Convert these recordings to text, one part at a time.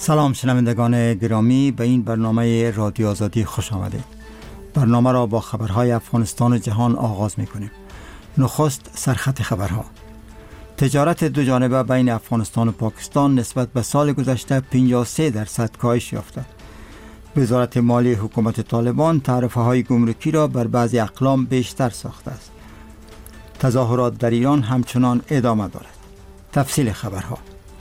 سلام شنوندگان گرامی، به این برنامه رادیو آزادی خوش آمدید. برنامه را با خبرهای افغانستان و جهان آغاز می‌کنیم. نخست سرخط خبرها. تجارت دو جانبه بین افغانستان و پاکستان نسبت به سال گذشته 53% کاهش یافته. وزارت مالی حکومت طالبان تعرفه‌های گمرکی را بر بعضی اقلام بیشتر ساخته است. تظاهرات در ایران همچنان ادامه دارد. تفصیل خبرها.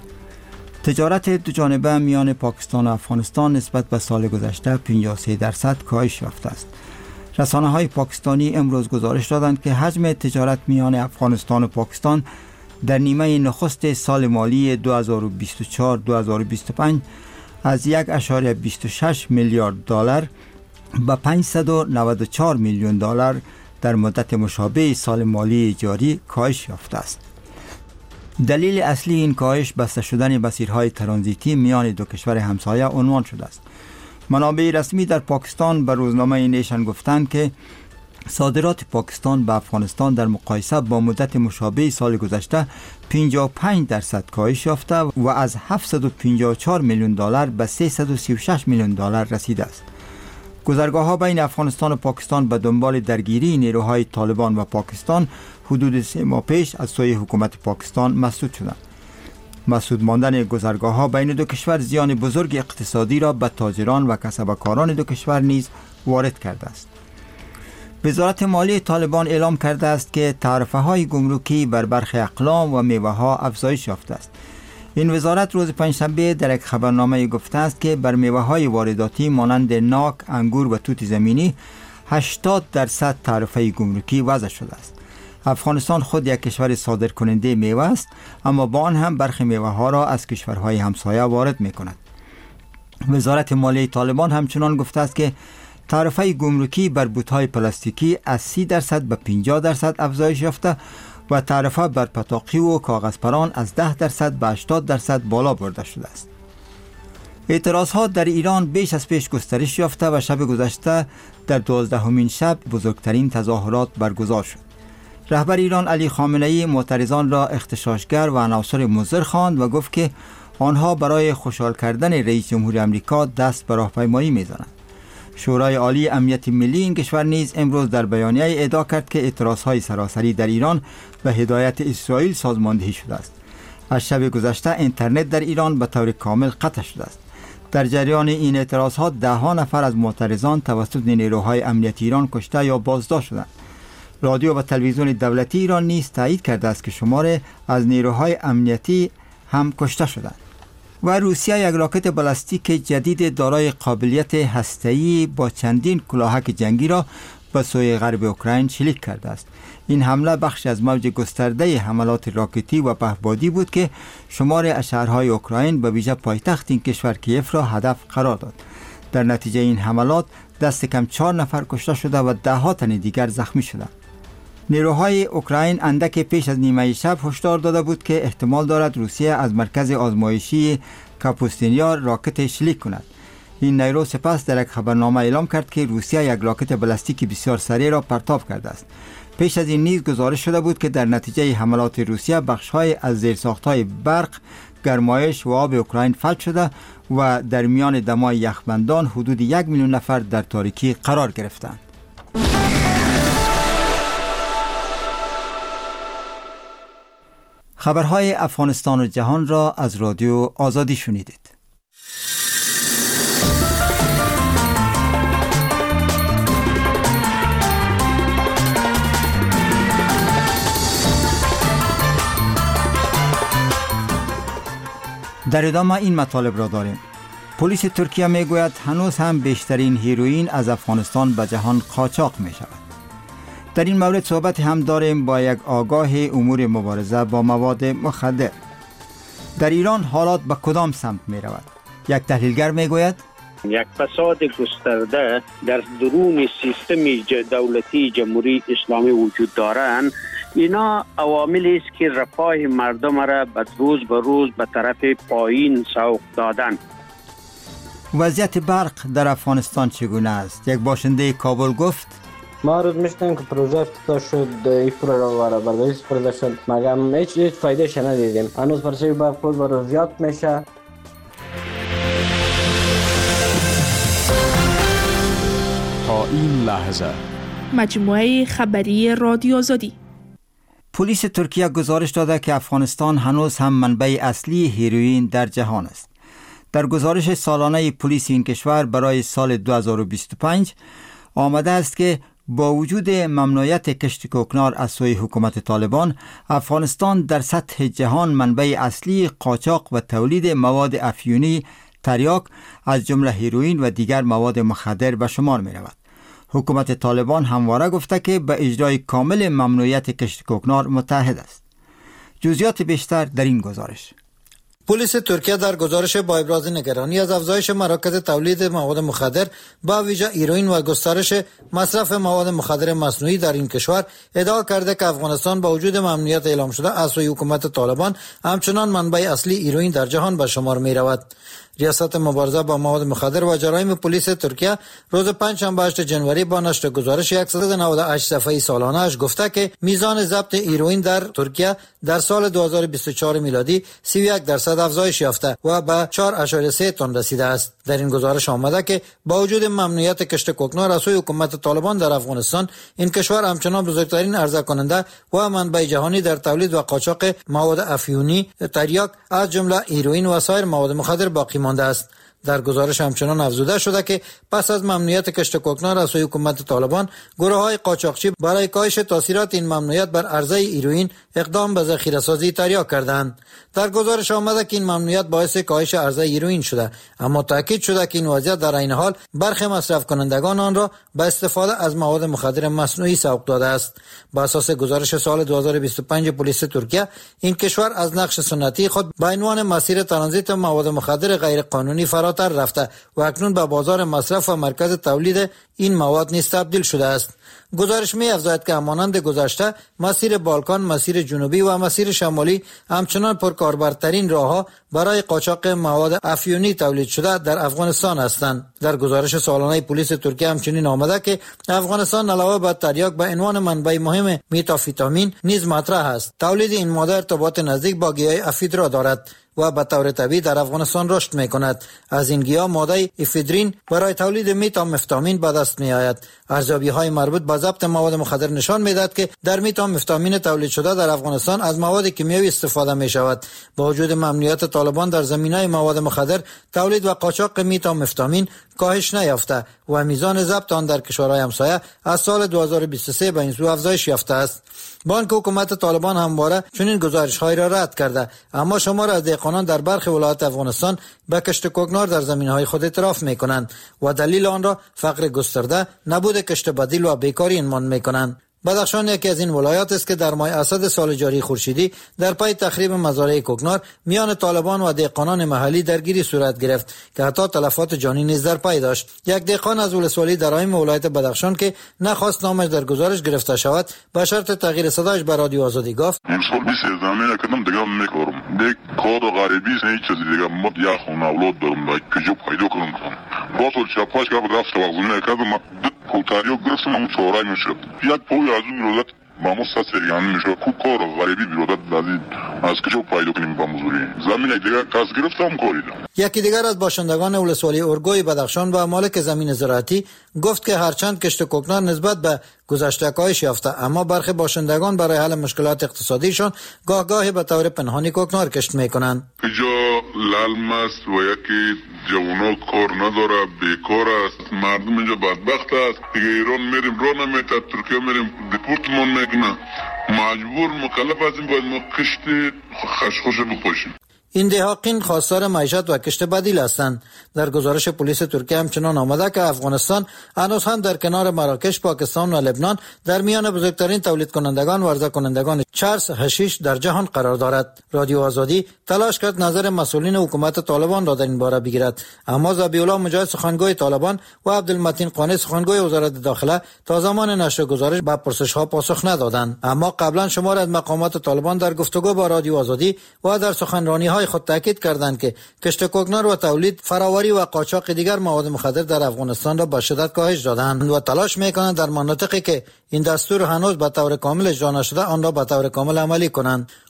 تجارت دو جانبه میان پاکستان و افغانستان نسبت به سال گذشته 53% کاهش یافته است. رسانه‌های پاکستانی امروز گزارش دادند که حجم تجارت میان افغانستان و پاکستان در نیمه نخست سال مالی 2024-2025 از 1.26 میلیارد دلار به 594 میلیون دلار در مدت مشابه سال مالی جاری کاهش یافته است. دلیل اصلی این کاهش بسته شدن مسیرهای ترانزیتی میان دو کشور همسایه عنوان شده است. منابع رسمی در پاکستان به روزنامه نیشن گفتند که صادرات پاکستان به افغانستان در مقایسه با مدت مشابه سال گذشته 55% کاهش یافته و از 754 میلیون دلار به 336 میلیون دلار رسیده است. گذرگاه‌ها بین افغانستان و پاکستان به دنبال درگیری نیروهای طالبان و پاکستان حدود 3 ماه پیش از سوی حکومت پاکستان مسدود شدند. مسدود ماندن گذرگاه‌ها بین دو کشور زیان بزرگ اقتصادی را به تاجران و کسبکاران دو کشور نیز وارد کرده است. وزارت مالی طالبان اعلام کرده است که تعرفه‌های گمرکی بر برخی اقلام و میوه‌ها افزایش یافته است. این وزارت روز پنجشنبه در یک خبرنامه گفته است که بر میوه‌های وارداتی مانند ناک، انگور و توت زمینی 80% تعرفه گمرکی وضع شده است. افغانستان خود یک کشور صادرکننده میوه است، اما با آن هم برخی میوه‌ها را از کشورهای همسایه وارد می‌کند. وزارت مالی طالبان همچنان گفته است که تعرفه گمرکی بر بوت‌های پلاستیکی از 30% به 50% افزایش یافته و تعرفه بر پتاقی و کاغذپران از 10% به 80% بالا برده شده است. اعتراضات در ایران بیش از پیش گسترش یافته و شب گذشته در 12مین شب بزرگترین تظاهرات برگزار شد. رهبر ایران علی خامنه‌ای معترضان را اغتشاشگر و عناصر مضر خواند و گفت که آنها برای خوشحال کردن رئیس جمهور آمریکا دست به راهپیمایی می‌زنند. شورای عالی امنیت ملی این کشور نیز امروز در بیانیه ادعا کرد که اعتراضهای سراسری در ایران به هدایت اسرائیل سازماندهی شده است. از شب گذشته اینترنت در ایران به طور کامل قطع شده است. در جریان این اعتراضات ده‌ها نفر از معترضان توسط نیروهای امنیتی ایران کشته یا بازداشت شدند. رادیو و تلویزیون دولتی ایران نیز تایید کرده است که شمار از نیروهای امنیتی هم کشته شدند. و روسیه یک راکت بالستیک جدید دارای قابلیت هسته‌ای با چندین کلاهک جنگی را به سوی غرب اوکراین شلیک کرده است. این حمله بخشی از موج گسترده حملات راکتی و پهپادی بود که شمار از شهرهای اوکراین به ویژه پایتخت این کشور کیف را هدف قرار داد. در نتیجه این حملات دست کم 4 نفر کشته شده و ده‌ها تن دیگر زخمی شدند. نیروهای اوکراین اندک پیش از نیمه شب هشدار داده بود که احتمال دارد روسیه از مرکز آزمایشی کاپوستینیا راکت شلیک کند. این نیرو سپس در یک خبرنامه اعلام کرد که روسیه یک راکت بالستیک بسیار سریع را پرتاب کرده است. پیش از این نیز گزارش شده بود که در نتیجه حملات روسیه بخش‌های از زیرساخت‌های برق، گرمایش و آب اوکراین فلج شده و در میان دمای یخبندان حدود 1 میلیون نفر در تاریکی قرار گرفتند. خبرهای افغانستان و جهان را از رادیو آزادی شنیدید. در ادامه این مطالب را داریم. پلیس ترکیه میگوید هنوز هم بیشترین هیروئین از افغانستان به جهان قاچاق می شود. در این مورد صحبت هم داریم با یک آگاه امور مبارزه با مواد مخدر. در ایران حالات به کدام سمت می رود؟ یک تحلیلگر می گوید یک فساد گسترده در درون سیستم دولتی جمهوری اسلامی وجود دارند. اینا عواملی است که رفاه مردم را روز به روز به طرف پایین سوق دادن. وضعیت برق در افغانستان چگونه است؟ یک باشنده کابل گفت ما روز میشتیم که پروژه افتتاح شد، این پروژه را برداشت پروژه شد، مگر هیچ فایدهش ندیدیم. هنوز پرسه برق روز به روز زیاد میشه. تا این لحظه. مجموعه خبری رادیو آزادی. پلیس ترکیه گزارش داده که افغانستان هنوز هم منبع اصلی هیروئین در جهان است. در گزارش سالانه پلیس این کشور برای سال 2025 آمده است که با وجود ممنوعیت کشت کوکنار از سوی حکومت طالبان، افغانستان در سطح جهان منبع اصلی قاچاق و تولید مواد افیونی تریاک از جمله هیروئین و دیگر مواد مخدر به شمار می رود. حکومت طالبان همواره گفته که به اجرای کامل ممنوعیت کشت کوکنار متحد است. جزئیات بیشتر در این گزارش. پلیس ترکیه در گزارش با ابراز نگرانی از افزایش مراکز تولید مواد مخدر با ویژه هیروئین و گسترش مصرف مواد مخدر مصنوعی در این کشور ادعا کرده که افغانستان با وجود ممنوعیت اعلام شده از سوی حکومت طالبان همچنان منبع اصلی هیروئین در جهان به شمار می رود. ریاست مبارزه با مواد مخدر و جرایم پلیس ترکیه روز پنجشنبه 8 جنوری با نشر گزارش 198 صفحه‌ای سالانه‌اش گفته که میزان ضبط هیروئین در ترکیه در سال 2024 میلادی 31% افزایش یافته و به 4.3 تن رسیده است. در این گزارش آمده که با وجود ممنوعیت کشت کوکنار از سوی حکومت طالبان در افغانستان، این کشور همچنان بزرگترین عرضه کننده و منبع جهانی در تولید و قاچاق مواد افیونی تریاک از جمله هیروئین و سایر مواد مخدر باقی مانده است. در گزارش همچنان افزوده شده که پس از ممنوعیت کشت کوکنار از سوی حکومت طالبان، گروه‌های قاچاقچی برای کاهش تاثیرات این ممنوعیت بر عرضه هیروئین اقدام به ذخیره‌سازی تریاک کردند. در گزارش آمده که این ممنوعیت باعث کاهش عرضه هیروئین شده، اما تاکید شده که این وضعیت در عین حال برخی مصرف کنندگان آن را به استفاده از مواد مخدر مصنوعی سوق داده است. بر اساس گزارش سال 2025 پلیس ترکیه، این کشور از نقش سنتی خود به عنوان مسیر ترانزیت مواد مخدر غیر قانونی فراتر رفته و اکنون به بازار مصرف و مرکز تولید این مواد نیز تبدیل شده است. گزارش می افزاید که همانند گذشته، مسیر بالکان، مسیر جنوبی و مسیر شمالی همچنان پرکاربرترین راهها برای قاچاق مواد افیونی تولید شده در افغانستان هستند. در گزارش سالانه پلیس ترکیه همچنین آمده که افغانستان علاوه بر تریاک به عنوان منبع مهم متامفتامین نیز مطرح است. تولید این ماده ارتباط نزدیک با گیاه افیدرا دارد و به طور طبیعی در افغانستان رشد می‌کند. از این گیاه ماده افیدرین برای تولید متامفتامین به دست می‌آید. ارزیابی‌های مربوط به ضبط مواد مخدر نشان می‌دهد که در متامفتامین تولید شده در افغانستان از مواد کیمیایی استفاده می‌شود. با وجود ممنوعیت طالبان در زمینه مواد مخدر، تولید و قاچاق متامفتامین کاهش نیافته و میزان ضبط آن در کشورهای همسایه از سال 2023 به این سو افزایش یافته است. بانک حکومت طالبان همواره چنین گزارش‌هایی را رد کرده، اما شمار از دهقانان در برخی ولایات افغانستان به کشت کوکنار در زمین‌های خود اعتراف می‌کنند و دلیل آن را فقر گسترده، نبود کشت بدیل و بیکاری عنوان می‌کنند. بدخشان یکی از این ولایات است که در ماه اسد سال جاری خورشیدی در پی تخریب مزارع کوکنار میان طالبان و دهقانان محلی درگیری صورت گرفت که حتی تلفات جانی نیز در پی داشت. یک دهقان از ولسوالی درایم ولایت بدخشان که نخواست نامش در گزارش گرفته شود، به شرط تغییر صدایش به رادیو آزادی گفت: امسال 20 کردم دیگه میکارم دیگه کار غریبی هیچ چیزی دیگه مد یا خون اولاد دارم دیگه کجا پیدا کنم. باز چاپاش که رفت توازن کردم کوتاریو گرفتم اون چهارای میشه یک پوی از اون برادت با ما سریعان میشه کو کار غریبی برادت دادی از کجا پیدا کنیم با مزوری زمین دیگه کاس گرفتم کوریدم. یکی دیگر از باشندگان ولسوالی اورگوی بدخشان و مالک زمین زراعتی گفت که هرچند کشت کوکنار نسبت به گذشته کاهش یافته، اما برخی باشندگان برای حل مشکلات اقتصادیشان گاه به طور پنهانی کوکنار کشت میکنند. اینجا لالم است و یکی جوانا کار نداره، بیکار است، مردم اینجا بدبخت است. دیگه ایران میریم راه نمیته، ترکیه میریم دیپورتمان میکنه، مجبور مکلف هستیم باید ما کشت خشخوش بپاشیم. این دهقان خواستار معیشت و کشت بدیل هستند. در گزارش پلیس ترکیه همچنان آمده که افغانستان هنوز هم در کنار مراکش، پاکستان و لبنان در میان بزرگترین تولید کنندگان و عرضه کنندگان چرس حشیش در جهان قرار دارد. رادیو آزادی تلاش کرد نظر مسئولین حکومت طالبان را در این باره بگیرد، اما ذبیح‌الله مجاهد سخنگوی طالبان و عبدالمتین قانی سخنگوی وزارت داخله تا زمان نشر گزارش به پرسش‌ها پاسخ ندادند. اما قبلا شمار از مقامات طالبان در گفتگو با رادیو آزادی و در سخنرانی‌های خود تاکید کردند که کشت کوکنار و تولید، فراوری و قاچاق دیگر مواد مخدر در افغانستان را به شدت کاهش دادند و تلاش می‌کنند در مناطقی که این دستور هنوز به طور کامل اجرا نشده آن را به طور کامل عملی کنند.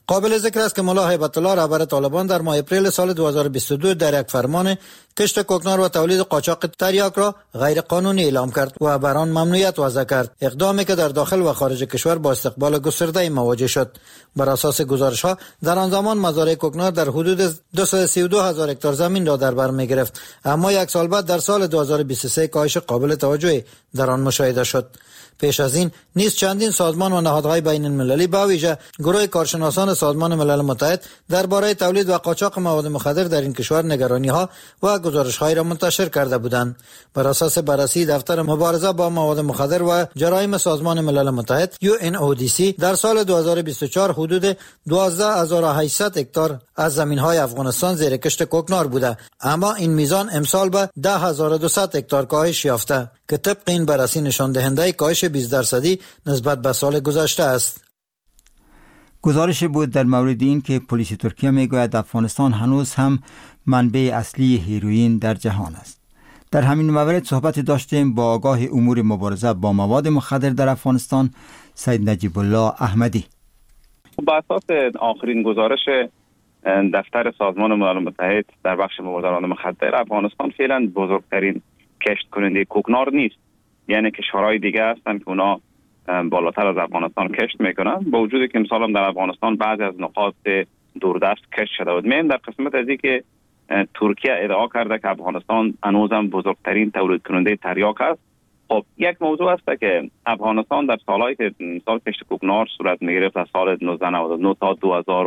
قابل ذکر است که ملا هیبت الله رهبر طالبان در ماه اپریل سال 2022 در یک فرمان کشت کوکنار و تولید قاچاق تریاک را غیر قانونی اعلام کرد و بر آن ممنوعیت وضع کرد، اقدامی که در داخل و خارج کشور با استقبال گسترده مواجه شد. بر اساس گزارش‌ها در آن زمان مزارع کوکنار در حدود 232,000 هکتار زمین را در بر می‌گرفت، اما یک سال بعد در سال 2023 کاهش قابل توجهی در آن مشاهده شد. پیش از این نیز چندین سازمان و نهادهای بین المللی به ویژه گروه کارشناسان سازمان ملل متحد درباره تولید و قاچاق مواد مخدر در این کشور نگرانی‌ها و گزارش‌هایی را منتشر کرده بودند. بر اساس بررسی دفتر مبارزه با مواد مخدر و جرایم سازمان ملل متحد UNODC در سال 2024 حدود 12800 هکتار از زمین‌های افغانستان زیر کشت کوکنار بوده، اما این میزان امسال به 10200 هکتار کاهش یافته که طبق این بررسی نشان دهنده کاهش 20% نسبت به سال گذشته است. گزارش بود در مورد این که پلیس ترکیه میگوید افغانستان هنوز هم منبع اصلی هیروئین در جهان است. در همین مورد صحبت داشتیم با آگاه امور مبارزه با مواد مخدر در افغانستان سید نجیب الله احمدی. بر اساس آخرین گزارش دفتر سازمان ملل متحد در بخش مبارزه با مواد مخدر، افغانستان فعلا بزرگترین کشت کننده کوکنار نیست. یعنی کشورهای دیگه هستن که اونا بالاتر از افغانستان کشت میکنن، با وجودی که مثلا در افغانستان بعضی از نقاط دوردست کشت شده بود. من در قسمت از اینکه ترکیه ادعا کرده که افغانستان هنوزم بزرگترین تولید کننده تریاک است. خب یک موضوع است که افغانستان در سالهای که سال کشت کوکنار صورت میگرفت از سال 1999 تا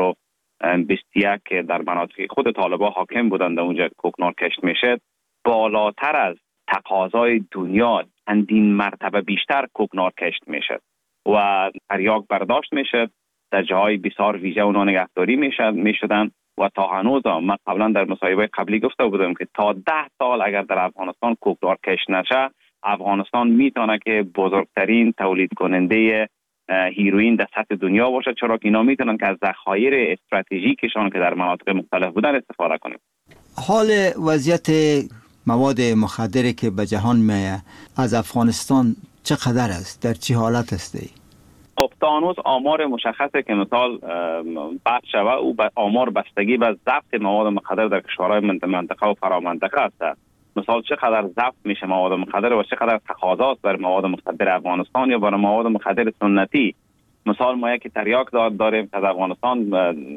2021 که در مناطق خود طالبان حاکم بودند اونجا کوکنار کشت میشد، بالاتر از تقاضای دنیا چندین مرتبه بیشتر کوکنار کشت میشد و تریاک برداشت میشد. در جاهای بسیار ویژه اونا نگهداری میشدن و تا هنوز من قبلا در مصاحبه قبلی گفته بودم که تا 10 سال اگر در افغانستان کوکنار کشت نشه، افغانستان میتونه که بزرگترین تولید کننده هیروئین در سطح دنیا باشه، چرا که اینا میتونن که از ذخایر استراتژیکشان که در مناطق مختلف بودن استفاده کنند. حال وضعیت مواد مخدری که به جهان میه از افغانستان چقدر است؟ در چه حالت است؟ خب تا هنوز آمار مشخصه که مثال بحث شوه او آمار بستگی به ضبط مواد مخدر در کشورهای منطقه و فرامنطقه است. مثال چقدر ضبط میشه مواد مخدر و چقدر تقاضاست بر مواد مخدر افغانستان یا بر مواد مخدر سنتی. مثال ما یک تریاک داریم که از افغانستان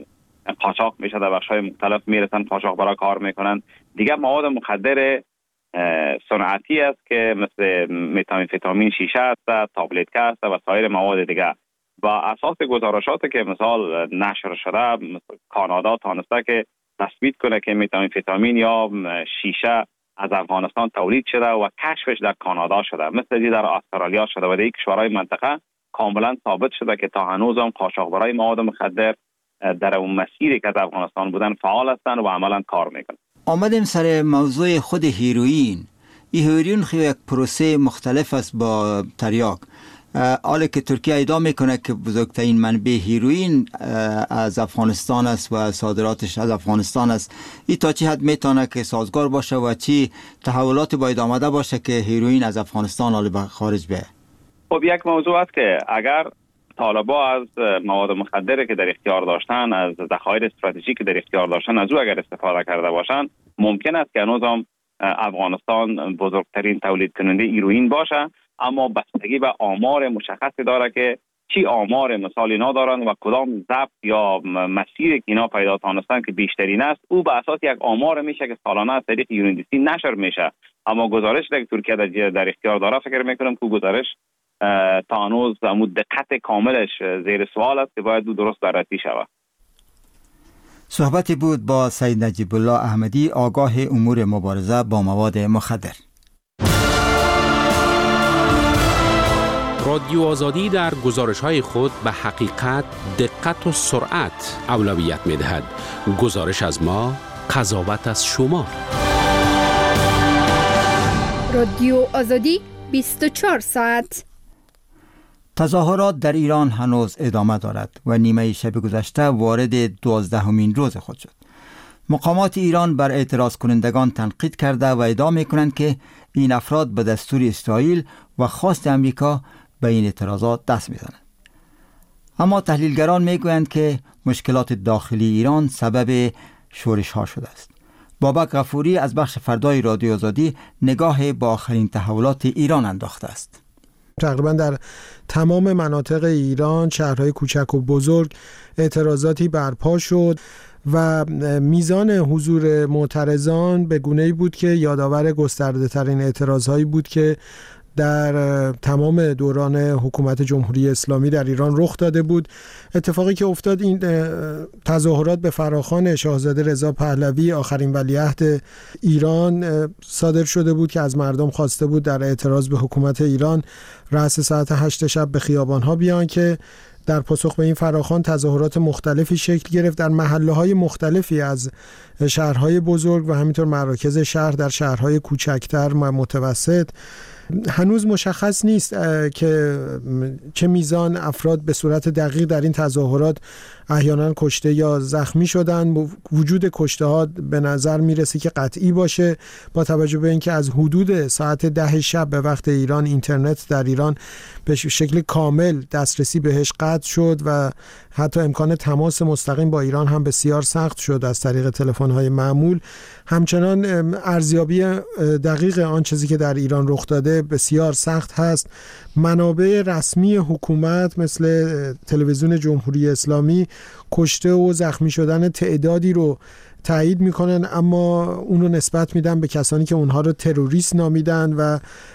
قاچاق میشه، در بخش‌های مختلف میرسن قاچاق برای کار میکنن. دیگه مواد مخدر صنعتی است که مثل متامفتامین شیشه است، تابلت است و سایر مواد دیگه. با اساس گزارشاتی که مثال نشر شده، مثل کانادا تانسته که تثبیت کنه که متامفتامین یا شیشه از افغانستان تولید شده و کشفش در کانادا شده، مثل در استرالیا شده و در کشورهای منطقه کاملا ثابت شده که تا هنوز هم قاچاقبرای مواد مخدر در اون مسیری که از افغانستان بودن فعال هستند و عملا کار میکنن. آمدیم سر موضوع خود هیروئین. هیروئین خیلی یک پروسه مختلف است با تریاک. حالا که ترکیه ادعا میکنه که بزرگترین منبع هیروئین از افغانستان است و صادراتش از افغانستان است، این تا چه حد میتونه که سازگار باشه و چی تحولات باید آمده باشه که هیروئین از افغانستان حالا به خارج بیه؟ خب یک موضوع است که اگر طالبان از مواد مخدری که در اختیار داشتن، از ذخایر استراتژیکی که در اختیار داشتن، از او اگر استفاده کرده باشند، ممکن است که هنوز هم افغانستان بزرگترین تولید کننده هیروئین باشه، اما بستگی به آمار مشخصی داره که چی آمار مثال اینا دارن و کدام ضبط یا مسیری که اینا پیدا تانستن که بیشترین است، او به اساس یک آمار میشه که سالانه از طریق UNODC نشر میشه. اما گزارش که ترکیه در اختیار داره، فکر میکنم که گزارش تا هنوز دقت کاملش زیر سوال است که باید درست بررسی شود. صحبتی بود با سید نجیب الله احمدی، آگاه امور مبارزه با مواد مخدر. رادیو آزادی در گزارش‌های خود به حقیقت، دقت و سرعت اولویت می‌دهد. گزارش از ما، قضاوت از شما. رادیو آزادی 24 ساعت. تظاهرات در ایران هنوز ادامه دارد و نیمه شب گذشته وارد 12مین روز خود شد. مقامات ایران بر اعتراض کنندگان تنقید کرده و ادعا می‌کنند که این افراد به دستور اسرائیل و خواست امریکا به این اعتراضات دست می‌زنند. اما تحلیلگران میگویند که مشکلات داخلی ایران سبب شورش ها شده است. بابک غفوری از بخش فردای رادیو آزادی نگاه با آخرین تحولات ایران انداخته است. تقریبا در تمام مناطق ایران، شهرهای کوچک و بزرگ، اعتراضاتی برپا شد و میزان حضور معترضان به گونه‌ای بود که یادآور گسترده ترین اعتراضهایی بود که در تمام دوران حکومت جمهوری اسلامی در ایران رخ داده بود. اتفاقی که افتاد، این تظاهرات به فراخوان شاهزاده رضا پهلوی آخرین ولیعهد ایران صادر شده بود که از مردم خواسته بود در اعتراض به حکومت ایران رأس ساعت 8 شب به خیابان‌ها بیان که در پاسخ به این فراخوان تظاهرات مختلفی شکل گرفت در محله‌های مختلفی از شهرهای بزرگ و همینطور مراکز شهر در شهرهای کوچکتر و متوسط. هنوز مشخص نیست که چه میزان افراد به صورت دقیق در این تظاهرات احیانا کشته یا زخمی شدن. وجود کشته ها به نظر میرسه که قطعی باشه، با توجه به اینکه از حدود ساعت 10 شب به وقت ایران اینترنت در ایران به شکل کامل دسترسی بهش قطع شد و حتی امکان تماس مستقیم با ایران هم بسیار سخت شد از طریق تلفن‌های معمول. همچنان ارزیابی دقیق آن چیزی که در ایران رخ داده بسیار سخت هست. منابع رسمی حکومت مثل تلویزیون جمهوری اسلامی کشته و زخمی شدن تعدادی رو تایید میکنن، اما اون رو نسبت میدن به کسانی که اونها رو تروریست نامیدن و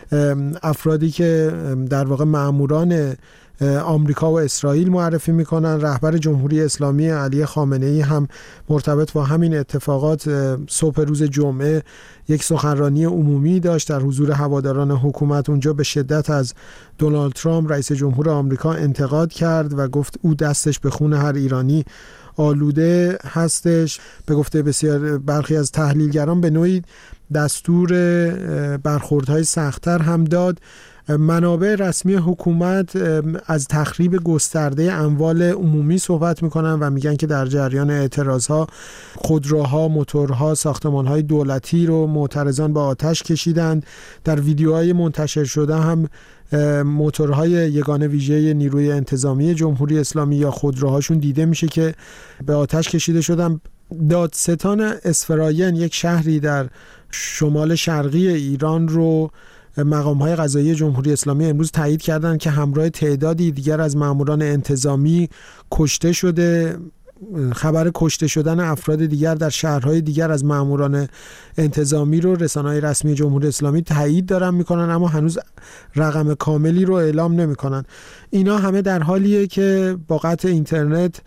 افرادی که در واقع مأموران آمریکا و اسرائیل معرفی میکنن. رهبر جمهوری اسلامی علی خامنه‌ای هم مرتبط با همین اتفاقات صبح روز جمعه یک سخنرانی عمومی داشت در حضور هواداران حکومت. اونجا به شدت از دونالد ترامپ رئیس جمهور آمریکا انتقاد کرد و گفت او دستش به خون هر ایرانی آلوده هستش. به گفته بسیار برخی از تحلیلگران به نوعی دستور برخوردهای سخت‌تر هم داد. منابع رسمی حکومت از تخریب گسترده اموال عمومی صحبت میکنن و میگن که در جریان اعتراضها خودروها، موتورها، ساختمانهای دولتی رو معترضان با آتش کشیدند. در ویدیوهای منتشر شده هم موتورهای یگان ویژه نیروی انتظامی جمهوری اسلامی یا خودروهاشون دیده میشه که به آتش کشیده شدن. دادستان اسفراین، یک شهری در شمال شرقی ایران، رو مقام‌های قضایی جمهوری اسلامی امروز تایید کردند که همراه تعدادی دیگر از ماموران انتظامی کشته شده. خبر کشته شدن افراد دیگر در شهرهای دیگر از ماموران انتظامی رو رسانه‌های رسمی جمهوری اسلامی تایید دارن میکنن، اما هنوز رقم کاملی رو اعلام نمیکنن. اینا همه در حالیه که با قطع اینترنت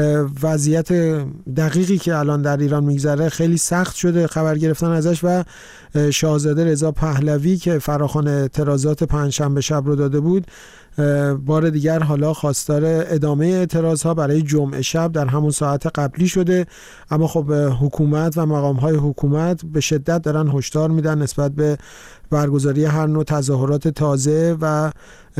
وضعیت دقیقی که الان در ایران میگذره خیلی سخت شده خبر گرفتن ازش و شاهزاده رضا پهلوی که فراخوان اعتراضات پنجشنبه شب رو داده بود بار دیگر حالا خواستار ادامه اعتراضها برای جمعه شب در همون ساعت قبلی شده. اما خب حکومت و مقام‌های حکومت به شدت دارن هشدار میدن نسبت به برگزاری هر نوع تظاهرات تازه و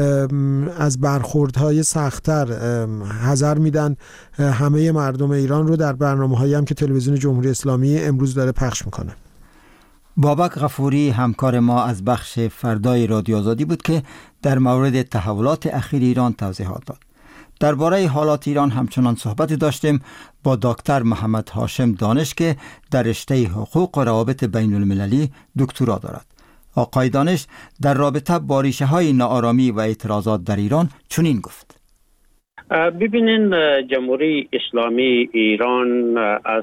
از برخوردهای سخت‌تر حذر میدن همه مردم ایران رو در برنامه‌هایی هم که تلویزیون جمهوری اسلامی امروز داره پخش میکنه. بابک غفوری همکار ما از بخش فردای رادیو آزادی بود که در مورد تحولات اخیر ایران توضیحات داد. درباره حالات ایران همچنان صحبت داشتیم با دکتر محمد هاشم دانش که در رشته حقوق و روابط بین المللی دکترا دارد. آقای دانش در رابطه با ریشه های ناآرامی و اعتراضات در ایران چنین گفت: ببینین، جمهوری اسلامی ایران از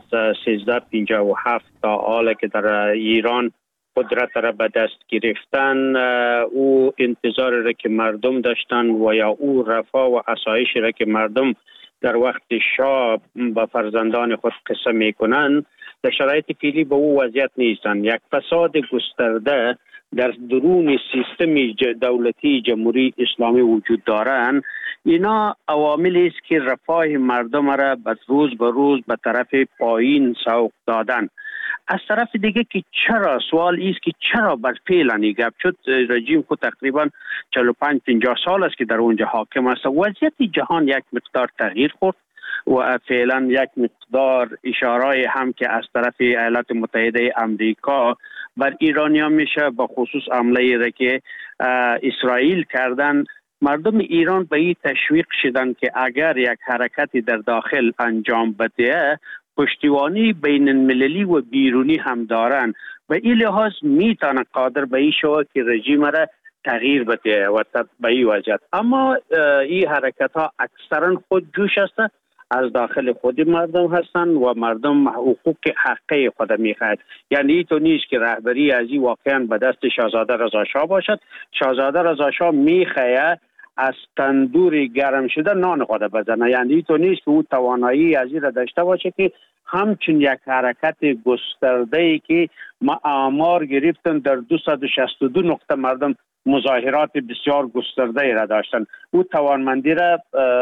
1357 تا حالا که در ایران قدرت را به دست گرفتن، او انتظار را که مردم داشتن و یا او رفاه و آسایش را که مردم در وقت شاه به فرزندان خود قصه میکنن، در شرایط فعلی به او وضعیت نیستن. یک فساد گسترده در درون سیستم دولتی جمهوری اسلامی وجود دارند. اینا عواملی است که رفاه مردم را روز به روز به طرف پایین سوق دادن. از طرف دیگه که چرا، سوال است که چرا بر فعلا گپ شد. رژیم خود تقریبا 45-50 سال است که در اونجا حاکم است. وضعیت جهان یک مقدار تغییر خورد و فعلا یک مقدار اشاره هم که از طرف ایالات متحده امریکا بر ایرانیا میشه، با خصوص حمله را که اسرائیل کردن. مردم ایران به این تشویق شدند که اگر یک حرکتی در داخل انجام بده پشتیبانی بین المللی و بیرونی هم دارن و این لحاظ میتونه قادر به این شود که رژیم را تغییر بده و به این وجه. اما این حرکت ها اکثرا خود جوش است، از داخل خود مردم هستند و مردم حقوق حقی خود میخواهد. یعنی این تو نیست که رهبری از این واقعا به دست شاهزاده رضا شاه باشد. شاهزاده رضا شاه میخواهد از تندور گرم شده نان خود بزنه. یعنی تو نیست که او توانایی از این را داشته باشه که همچون یک حرکت گسترده ای که ما آمار گرفتن در 262 نقطه مردم مظاهرات بسیار گسترده ای را داشتن. او توانمندی را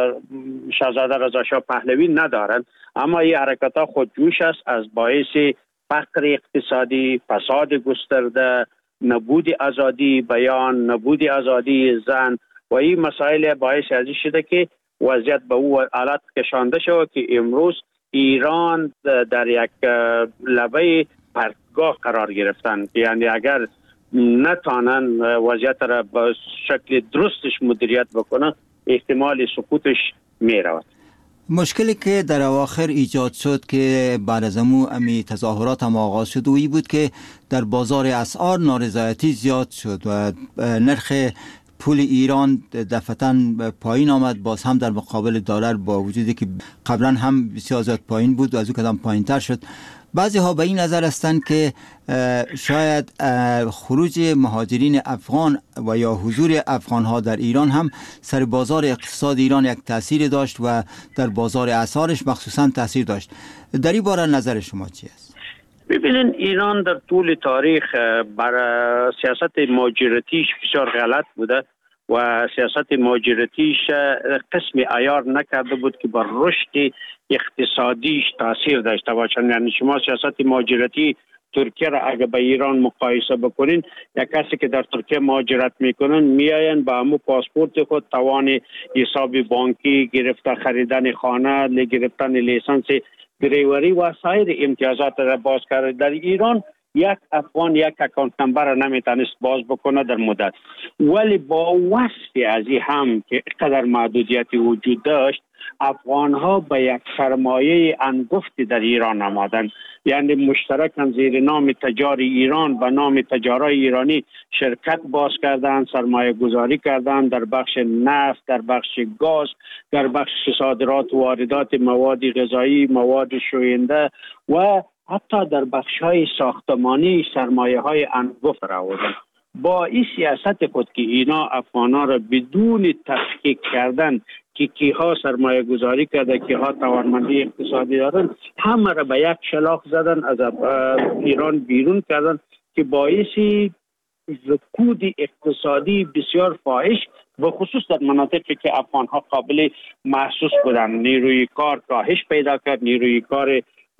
شاهزاده رضا شاه پهلوی ندارند. اما این حرکت ها خودجوش است، از باعث فقر اقتصادی، فساد گسترده، نبود آزادی بیان، نبود آزادی زن و این مسائل باعث ازی شده که وضعیت به او حالت کشانده شود که امروز ایران در یک لبه پرتگاه قرار گرفتن. یعنی اگر نتانن وضعیت را به شکل درستش مدیریت بکنن احتمال سقوطش می رود. مشکلی که در اواخر ایجاد شد که بعد از امی تظاهرات هم آغاز شد و این بود که در بازار اسعار نارضایتی زیاد شد و نرخ پول ایران دفعتاً پایین آمد، باز هم در مقابل دلار، با وجودی که قبلا هم بسیار زیاد پایین بود و از او کدام پایین تر شد. بعضی ها به این نظر هستند که شاید خروج مهاجرین افغان و یا حضور افغان ها در ایران هم سر بازار اقتصاد ایران یک تأثیر داشت و در بازار اسعارش مخصوصا تأثیر داشت. در این باره نظر شما چی است؟ ببینین ایران در طول تاریخ برای سیاست مهاجرتیش بسیار غلط بوده و سیاست مهاجرتیش قسم عیار نکرده بود که بر رشد اقتصادیش تاثیر داشته باشند. یعنی شما سیاست مهاجرتی ترکیه را اگه به ایران مقایسه بکنین، یک کسی که در ترکیه مهاجرت میکنن میاین با همون پاسپورت خود توان حساب بانکی گرفته، خریدن خانه، گرفتن لیسانس دریوری و سایر امتیازات را باز کرده. در ایران یک افغان یک اکانت نمبر را نمیتونست باز بکنه در مدت، ولی با وصف از این هم که قدر محدودیتی وجود داشت افغان ها به یک سرمایه انگفتی در ایران آمدند. یعنی مشترکاً زیر نام تجار ایران و نام تجارای ایرانی شرکت باز کردند، سرمایه گذاری کردند در بخش نفت، در بخش گاز، در بخش صادرات و واردات مواد غذایی، مواد شوینده و حتی در بخش‌های ساختمانی سرمایه‌های انگفت را آوردند. با این سیاست خود که اینا افغان‌ها را بدون تحقیق کردن که کیها سرمایه گذاری کرده، کیها توانمندی اقتصادی دارن، همه را به یک شلاق زدن، از ایران بیرون کردن که باعثی رکود اقتصادی بسیار فاحش و خصوص در مناطقی که افغان‌ها قابل محسوس بودن. نیروی کار کاهش پیدا کرد، نیروی کار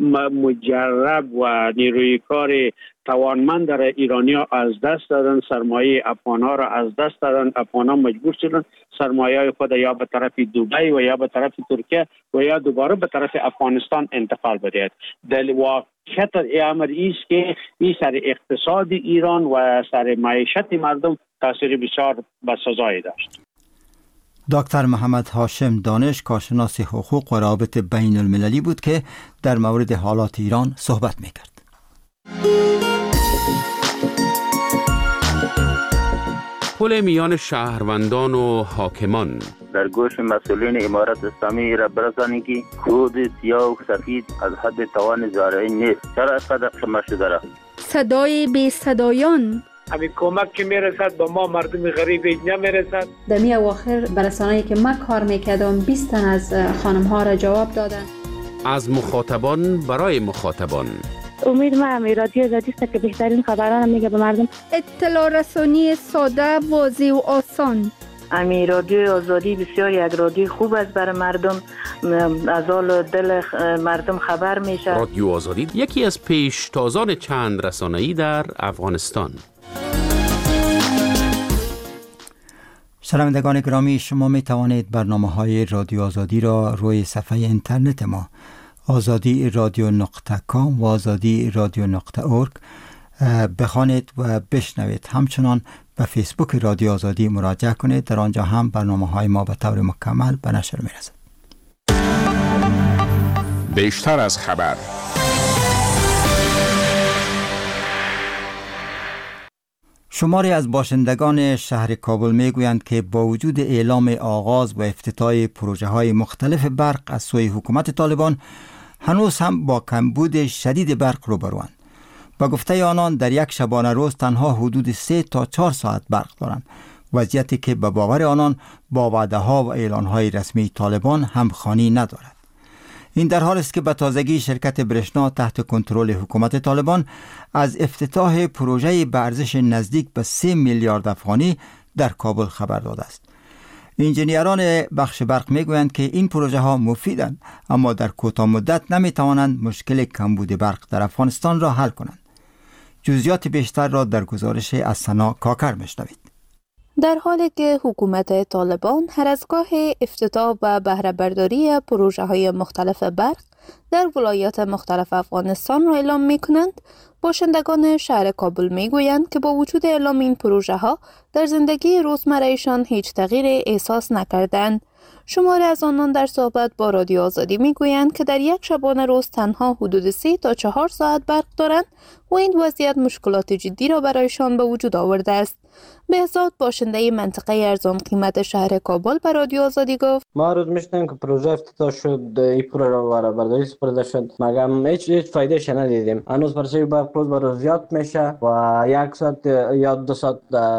مجرب و نیروی کار توانمند را ایرانی ها از دست دادن، سرمایه افغان ها را از دست دادن. افغان ها مجبور شدن سرمایه های خود یا به طرف دبی و یا به طرف ترکیه و یا دوباره به طرف افغانستان انتقال بدهد. در واقعیت امر است که این سر اقتصاد ایران و سر معیشت مردم تاثیر بسیار بسزایی داشت. دکتر محمد هاشم دانش، کارشناس حقوق و روابط بین المللی بود که در مورد حالات ایران صحبت میکرد. پل میان شهروندان و حاکمان در گوش مسئولین امارت اسلامی را برسانید که خود سیاه و سفید از حد توان زارعی نیست. چرا اینقدر خمه شده را؟ صدای بی صدایان، همین کمک که میرسد به ما مردم غریب نمیرسد. در می اواخر برسانه‌ای که من کار میکردم 20 تن از خانم ها را جواب دادن. از مخاطبان برای مخاطبان. امید ما رادیو آزادی است که بهترین خبران میگه به مردم. اطلاع رسانی ساده، واضح و آسان. امی رادیو آزادی بسیار یک رادیو خوب است برای مردم، از حال دل مردم خبر میشه. رادیو آزادی یکی از پیشتازان چند رسانه‌ای در افغانستان. شنوندگان گرامی، شما می توانید برنامه‌های رادیو آزادی را روی صفحه اینترنت ما azadi radio.com و azadi radio.org بخوانید و بشنوید. همچنان به فیسبوک رادیو آزادی مراجعه کنید، در آنجا هم برنامه‌های ما به طور مکمل به نشر می‌رسد. بیشتر از خبر. شماری از باشندگان شهر کابل میگویند که با وجود اعلام آغاز و افتتاح پروژه‌های مختلف برق از سوی حکومت طالبان، هنوز هم با کمبود شدید برق روبروند. با گفته آنان در یک شبانه روز تنها حدود 3 تا 4 ساعت برق دارند، وضعیتی که به باور آنان با وعده‌ها و اعلان‌های رسمی طالبان همخوانی ندارد. این در حالی است که به تازگی شرکت برشنا تحت کنترل حکومت طالبان از افتتاح پروژه به ارزش نزدیک به 3 میلیارد افغانی در کابل خبر داده است. انجینیران بخش برق میگویند که این پروژه ها مفیدند، اما در کوتاه مدت نمیتوانند مشکل کمبود برق در افغانستان را حل کنند. جزئیات بیشتر را در گزارش از سنا کاکر میشنوید. در حالی که حکومت طالبان هر از گاه افتتاح و بهره برداری پروژه های مختلف برق در ولایات مختلف افغانستان را اعلام می کنند، باشندگان شهر کابل می گویند که با وجود اعلام این پروژه ها در زندگی روزمرهشان هیچ تغییر احساس نکردند. شماری از آنان در صحبت با رادیو آزادی می گویند که در یک شبانه روز تنها حدود 3 تا 4 ساعت برق دارند و این وضعیت مشکلات جدی را برایشان به وجود آورده است. بهزاد باشنده منطقه ارزان قیمت شهر کابل به رادیو آزادی گفت: ما روز میشنیم که پروژه افتتاح شد، این پروژه را برداری سپرده شد، مگم هیچ فایدهش ندیدیم. هنوز پرسه برق روز به روز زیاد میشه و 1 ساعت یا 2 ساعت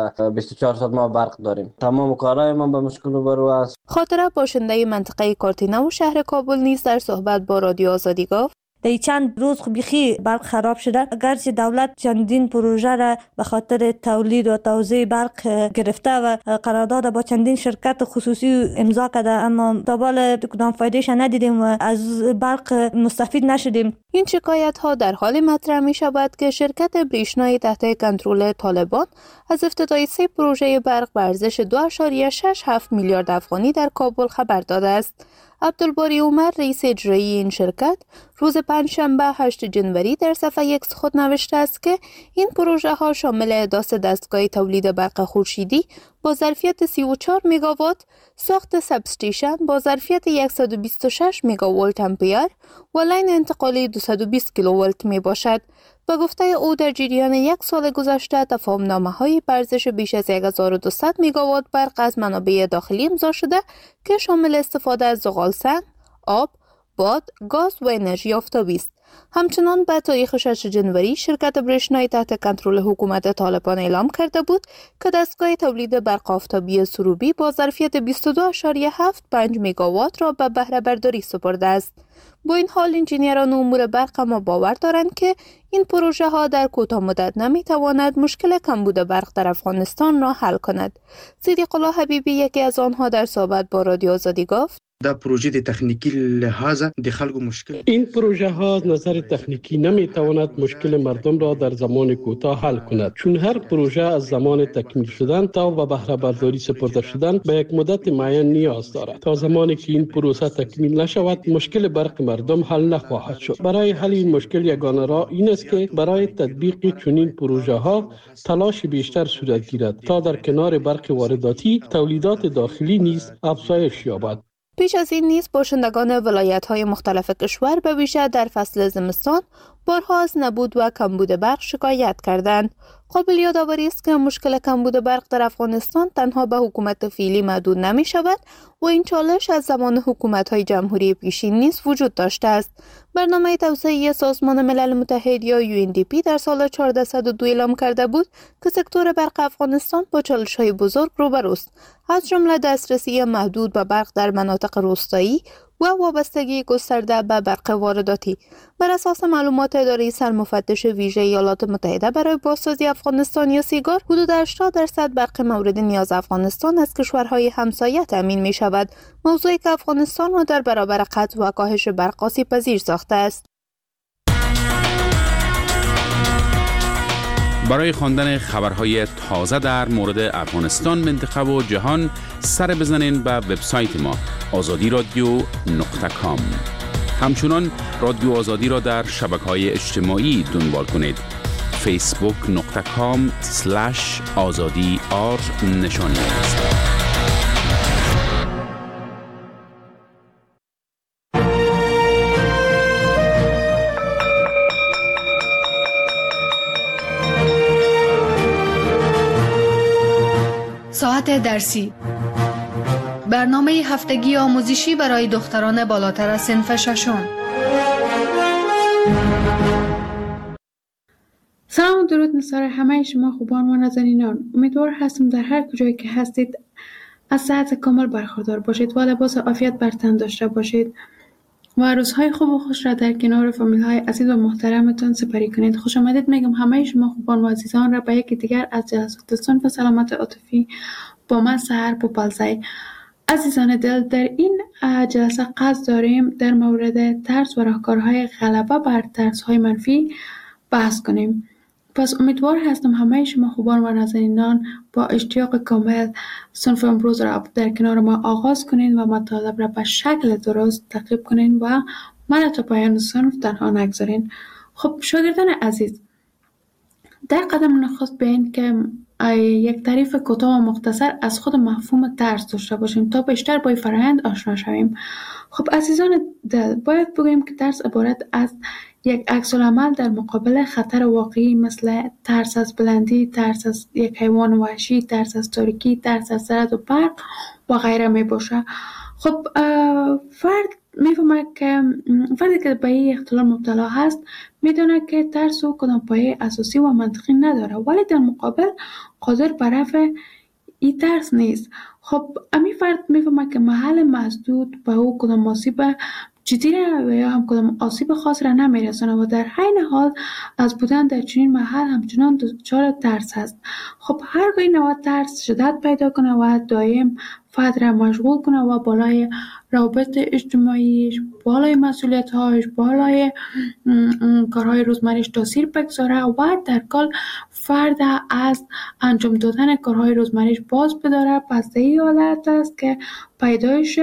24 ساعت ما برق داریم. تمام کارهای ما به مشکل روبرو است. خاطره باشنده منطقه کارتینا و شهر کابل نیز در صحبت با رادیو آزادی گفت: در چند روز بیخی برق خراب شده، اگرچه دولت چندین پروژه را به خاطر تولید و توزیع برق گرفته و قرارداد با چندین شرکت خصوصی امضا کرده، اما تا بالا کدام فایدهش ندیدیم و از برق مستفید نشدیم. این شکایت ها در حال مطرح می شود که شرکت برشنای تحت کنترل طالبان از افتتاح 3 پروژه برق به ارزش 2.67 میلیارد افغانی در کابل خبر داده است. عبدالباری عمر رئیس اجرایی این شرکت روز پنجشنبه 8 جنوری در صفحه X خود نوشته است که این پروژه ها شامل احداث دستگاه تولید برق خورشیدی با ظرفیت 34 مگاوات، ساخت سبستیشن با ظرفیت 126 مگاولت امپیر و لاین انتقالی 220 کیلوولت می باشد. با گفته او در جریان 1 سال گذشته تفاهم‌نامه‌های به ارزش بیش از 1200 مگاوات برق از منابع داخلی امضا شده که شامل استفاده از زغالسنگ، آب، باد، گاز و انرژی آفتابی است. همچنان به تاریخ 6 جنوری شرکت برشنای تحت کنترل حکومت طالبان اعلام کرده بود که دستگاه تولید برق آفتابی سروبی با ظرفیت 22.75 مگاوات را به بهره برداری سپرده است. با این حال انجینیران امور برق ما باور دارند که این پروژه ها در کوتاه مدت نمی تواند مشکل کمبود برق در افغانستان را حل کند. صدیق الله حبیبی یکی از آنها در صحبت با رادیو آزادی گفت: دا پروژه د تکنیکی لحاظ د خلکو مشکل، این پروژه ها از نظر تکنیکی نمی تواند مشکل مردم را در زمان کوتاه حل کند، چون هر پروژه از زمان تکمیل شدن تا و بهره برداری سپرده شدن به یک مدت معین نیاز دارد. تا زمانی که این پروسه تکمیل نشود مشکل برق مردم حل نخواهد شد. برای حل این مشکل یگانه راه این است که برای تطبیق چنین پروژه ها تلاش بیشتر صورت گیرد تا در کنار برق وارداتی تولیدات داخلی نیز افزایش یابد. پیش از این نیز باشندگان ولایت‌های مختلف کشور به ویژه در فصل زمستان بارها از نبود و کمبود برق شکایت کردند. قابل یادآوری است که مشکل کمبود برق در افغانستان تنها به حکومت فعلی محدود نمی شود و این چالش از زمان حکومت‌های جمهوری پیشین نیز وجود داشته است. برنامه توسعه سازمان ملل متحد یا UNDP در سال 1402 اعلام کرده بود که سکتور برق افغانستان با چالش‌های بزرگ روبروست، از جمله دسترسی محدود به برق در مناطق روستایی و وابستگی گسترده به برق وارداتی. بر اساس معلومات اداره سرمفتش ویژه ایالات متحده برای بازسازی افغانستان یا سیگار، حدود 80% برق مورد نیاز افغانستان از کشورهای همسایه تامین می شود، موضوعی که افغانستان را در برابر قطع و کاهش برق آسیب‌پذیر ساخته است. برای خواندن خبرهای تازه در مورد افغانستان، منطقه و جهان سر بزنین به وبسایت ما azadiradio.com. همچنان رادیو آزادی را در شبکه‌های اجتماعی دنبال کنید: facebook.com/azadi نشانی است. ساعت درسی، برنامه هفتگی آموزشی برای دختران بالاتر از صنف ششم. سلام و درود نصار همه شما خوبان و نازنینان. امیدوار هستم در هر کجایی که هستید از صحت کامل برخوردار باشید و لباس عافیت بر تن داشته باشید و روزهای خوب و خوش را در کنار فامیل های عزیز و محترمتان سپری کنید. خوش آمدید میگم همه شما خوبان و عزیزان را به یکی دیگر از جلسات صنف سلامت عاطفی با من سحر پوپلزی. عزیزان دل، در این جلسه قصد داریم در مورد ترس و راهکارهای غلبه بر ترس‌های منفی بحث کنیم. پس امیدوار هستم همه شما خوبان و نازنینان با اشتیاق کامل صنف امروز را در کنار ما آغاز کنین و مطالب را به شکل درست تعقیب کنین و من تا پایان صنف تنها نگذارین. خب شاگردان عزیز، در قدم نخست بین که یک تعریف کوتاه و مختصر از خود مفهوم ترس داشته باشیم تا بیشتر با فرآیند آشنا شویم. خب عزیزان دل، باید بگوییم که ترس عبارت از یک عکس‌العمل در مقابل خطر واقعی مثل ترس از بلندی، ترس از یک حیوان وحشی، ترس از تاریکی، ترس از رعد و برق و غیره می باشه. خب فردی که به این اختلال مبتلا هست میدونه که ترس او کدام پایه اساسی و منطقی نداره، ولی در مقابل قادر بر رفع این ترس نیست. خب امی فرد میفهمه که محل مسدود به او کدام آسیب جدی و یا هم کدام آسیب خاص را نمیرسونه و در حین حال از بودن در چنین محل همچنان دچار ترس هست. خب هرگاه این نوع ترس شدت پیدا کنه و دائم فرد را مشغول کنه و بالای روابط اجتماعیش، بالای مسئولیت‌هاش، بالای کارهای روزمره‌اش تاثیر بگذاره و در کل فرد از انجام دادن کارهای روزمره‌اش باز بداره، پس این حالت است که پیدایش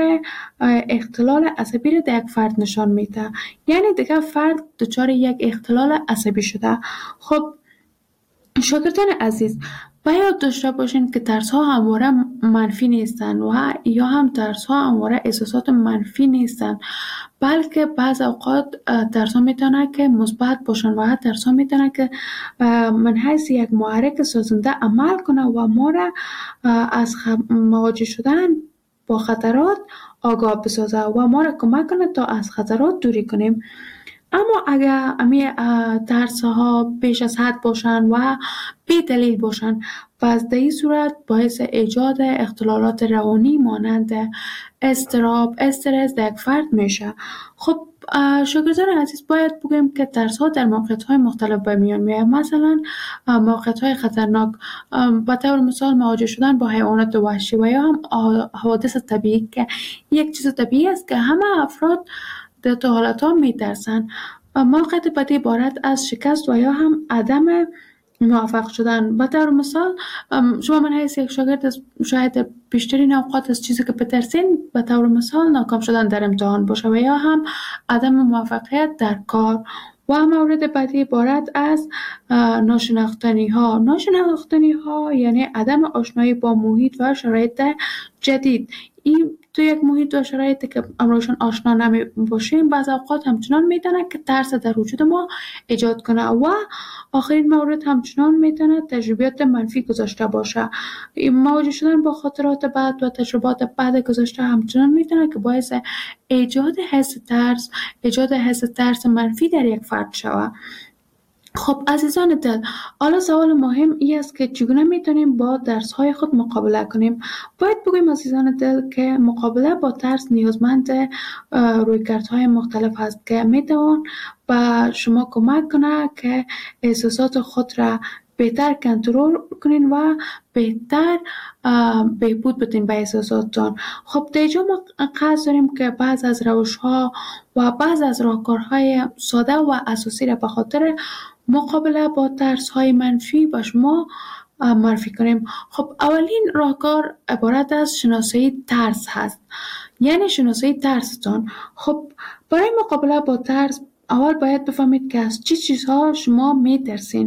اختلال عصبی را در یک فرد نشان میده. یعنی دیگه فرد دچار یک اختلال عصبی شده. خب شاگردان عزیز، باید داشته باشین که ترس ها همواره منفی نیستن و یا هم ترس ها همواره احساسات منفی نیستن، بلکه بعض اوقات ترس ها میتونه که مثبت باشن و ترس ها میتونه که من حیث یک محرک سازنده عمل کنه و ما را از مواجه شدن با خطرات آگاه بسازه و ما را کمک کنه تا از خطرات دوری کنیم. اما اگر امی ترس ها بیش از حد باشن و بی دلیل باشن، پس در این صورت باعث ایجاد اختلالات روانی مانند اضطراب، استرس در یک فرد میشه. خب شاگردان عزیز، باید بگویم که ترس ها در موقعیت های مختلف به میان میاد. مثلا موقعیت های خطرناک، به طور مثال مواجه شدن با حیوانات وحشی و یا هم حوادث طبیعی که یک چیز طبیعی است که همه افراد در تو حالت ها میترسن. موقعیت بعدی عبارت از شکست و یا هم عدم موفق شدن. به طور مثال شما من حیث یک شاگرد شاید بیشترین اوقات از چیزی که بترسین به طور مثال ناکام شدن در امتحان باشه و یا هم عدم موفقیت در کار. و مورد بعدی عبارت از ناشناختنی ها یعنی عدم آشنایی با محیط و شرایط جدید. این تو یک محیط و شرایطی که امروزشان آشنا نمی باشیم بعض اوقات همچنان میتونه که ترس در وجود ما ایجاد کنه. و آخرین مورد همچنان میتونه تجربیات منفی گذاشته باشه. مواجه شدن با خاطرات بد و تجربات بد گذشته همچنان میتونه که باعث ایجاد حس ترس منفی در یک فرد شود. خب عزیزان دل، حالا سوال مهم این است که چگونه میتونیم با ترس‌های خود مقابله کنیم؟ باید بگویم عزیزان دل که مقابله با ترس نیازمند رویکردهای مختلف است که میتوان به شما کمک کنه که احساسات خود را بهتر کنترل کنین و بهتر بهبود بدین به احساساتتان. خب در اینجا ما قصد داریم که بعض از روش‌ها و بعض از راهکارهای ساده و اساسی را به خاطر مقابله با ترس‌های منفی به شما معرفی کنیم. خب اولین راهکار عبارت از شناسایی ترس هست، یعنی شناسایی ترستان. خب برای مقابله با ترس اول باید بفهمید که از چه چیزها شما میترسین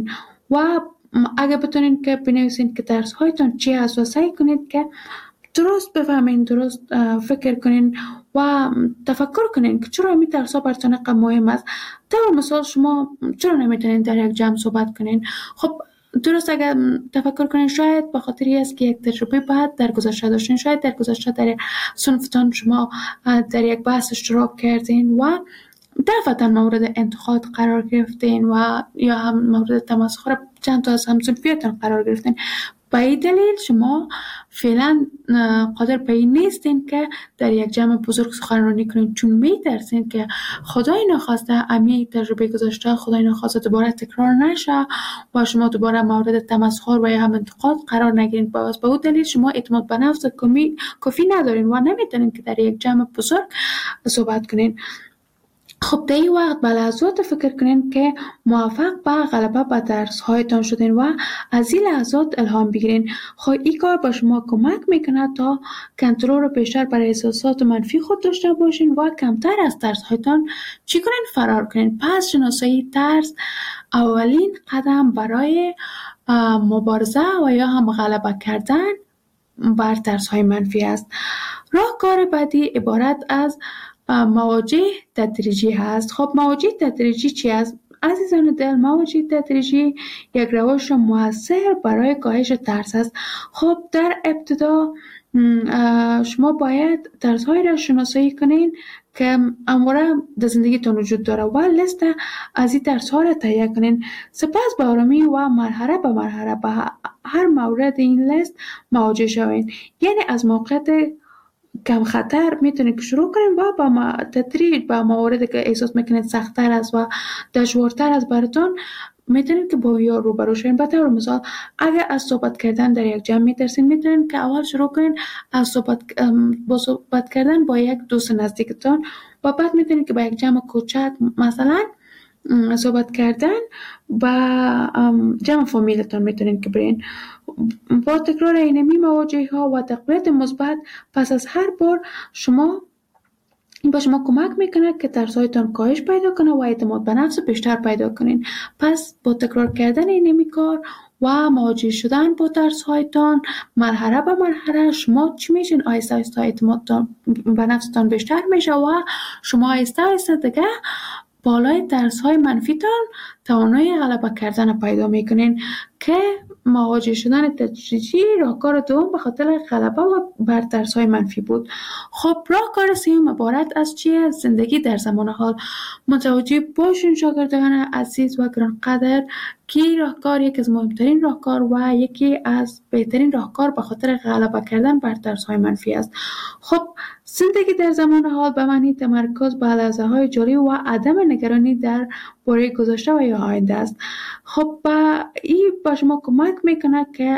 و اگه بتونین که بنویسین که ترس هایتان چی هست و سعی کنید که درست بفهمین، درست فکر کنین و تفکر کنین که چرا می ترس ها براتون اینقدر مهم است. طور مثال شما چرا نمیتونین در یک جمع صحبت کنین؟ خب درست اگر تفکر کنین شاید به خاطری است که یک تجربه بعد در گذشته داشتین، شاید در گذشته در صنفتان شما در یک بحث اشتراک کردین و دفعتا مورد انتقاد قرار گرفتین و یا هم مورد تمسخر چند تا از همصنفیاتون قرار گرفتین. به این دلیل شما فعلا قادر به این نیستین که در یک جمع بزرگ سخنرانی کنین، چون میترسین که خدای نخواسته امی تجربه گذشته خدای نخواسته دوباره تکرار نشه و شما دوباره مورد تمسخر و یا هم انتقاد قرار نگیرین. به اون دلیل شما اعتماد به نفس کافی ندارین و نمیتونین که در یک جمع بزرگ صحبت کنین. خب در این وقت به لحظات فکر کنین که موفق به غلبه به درس هایتان شدین و از این لحظات الهام بگیرین. خب این کار با شما کمک میکنه تا کنترل رو بیشتر بر احساسات منفی خود داشته باشین و کمتر از ترس هایتان چی کنین؟ فرار کنین. پس شناسایی ترس اولین قدم برای مبارزه و یا هم غلبه کردن بر ترس های منفی است. راهکار بعدی عبارت از مواجه تدریجی هست. خب مواجه تدریجی چی است؟ عزیزان دل، مواجه تدریجی یک روش مؤثر برای کاهش ترس است. خب در ابتدا شما باید ترس های را شناسایی کنین که اموره در زندگیتون وجود داره و لیست از این ترس ها را تهیه کنین. سپس به آرامی و مرحله به مرحله به هر مورد این لیست مواجه شوین. یعنی از موقعیت کم خطر میتونید شروع کنید و با تدریج با مواردی که احساس میکنید سخت‌تر است و دشوارتر است براتون میتونید که با یا روبرو شوین. به طور مثال اگر از صحبت کردن در یک جمع میترسین، میتونید که اول شروع کنید از صحبت کردن با یک دوست نزدیکتان و بعد میتونید که با یک جمع کوچک مثلا صحبت کردن با جمع فامیلتان میتونید که برین. با تکرار اینمی مواجهه ها و تقویت مثبت پس از هر بار با شما کمک میکنه که ترسایتان کاهش پیدا کنه و اعتماد به نفس بیشتر پیدا کنین. پس با تکرار کردن اینمی کار و مواجه شدن با ترسایتان مرحله به مرحله شما چی میشین؟ آیسته آیسته اعتماد به نفستان بیشتر میشه و شما آیسته آیسته دیگه بالای ترس های منفیتان توانایی غلبه کردن پیدا میکنین که مواجه شدن تدریجی راهکار دوم به خاطر غلبه بر ترس های منفی بود. خب راهکار سوم عبارت از چیه؟ زندگی در زمان حال. متوجه باشین شاگردان عزیز و گرانقدر که راهکار یکی از مهمترین راهکار و یکی از بهترین راهکار به خاطر غلبه کردن بر ترس های منفی است. خب زندگی در زمان حال به معنی تمرکز بر لحظه های جاری و عدم نگرانی در باره گذشته و یا آینده است. خب این با شما کمک میکنه که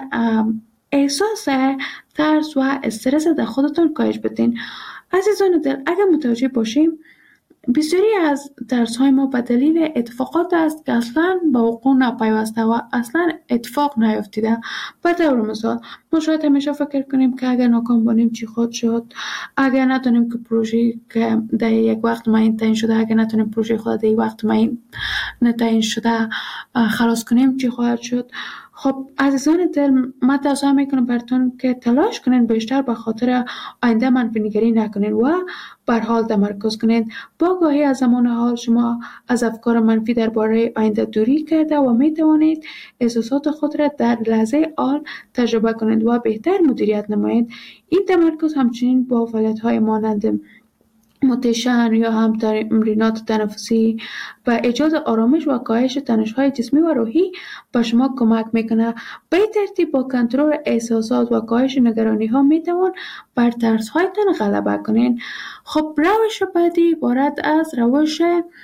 احساس ترس و استرس در خودتون کاهش بدین. عزیزان دل، اگر متوجه باشیم بسیاری از ترس های ما به دلیل اتفاقات است که اصلا به وقوع نپیوسته و اصلا اتفاق نیفتیده. به طور مثال ما شاید همیشه فکر کنیم که اگر ناکام باشیم چی خود شد، اگر نتونیم که پروژه که در یک وقت معین تعیین شده، اگر نتونیم پروژه خود در یک وقت معین تعیین شده خلاص کنیم چی خواهد شد. خب عزیزان دل، من توصیه میکنم براتون که تلاش کنین بیشتر به خاطر آینده منفی نگری نکنین و بر حال تمرکز کنین. با آگاهی از زمان حال شما از افکار منفی درباره آینده دوری کرده و می توانید احساسات خود را در لحظه حال تجربه کنید و بهتر مدیریت نمایید. این تمرکز همچنین با فعالیت‌های مانند مدیتیشن یا هم تمرینات تنفسی و ایجاد آرامش و کاهش تنش‌های جسمی و روحی به شما کمک میکنه. به این ترتیب با کنترل احساسات و کاهش نگرانی‌ها میتوان بر ترس‌هایتان غلبه کنین. خب روش بعدی عبارت از روش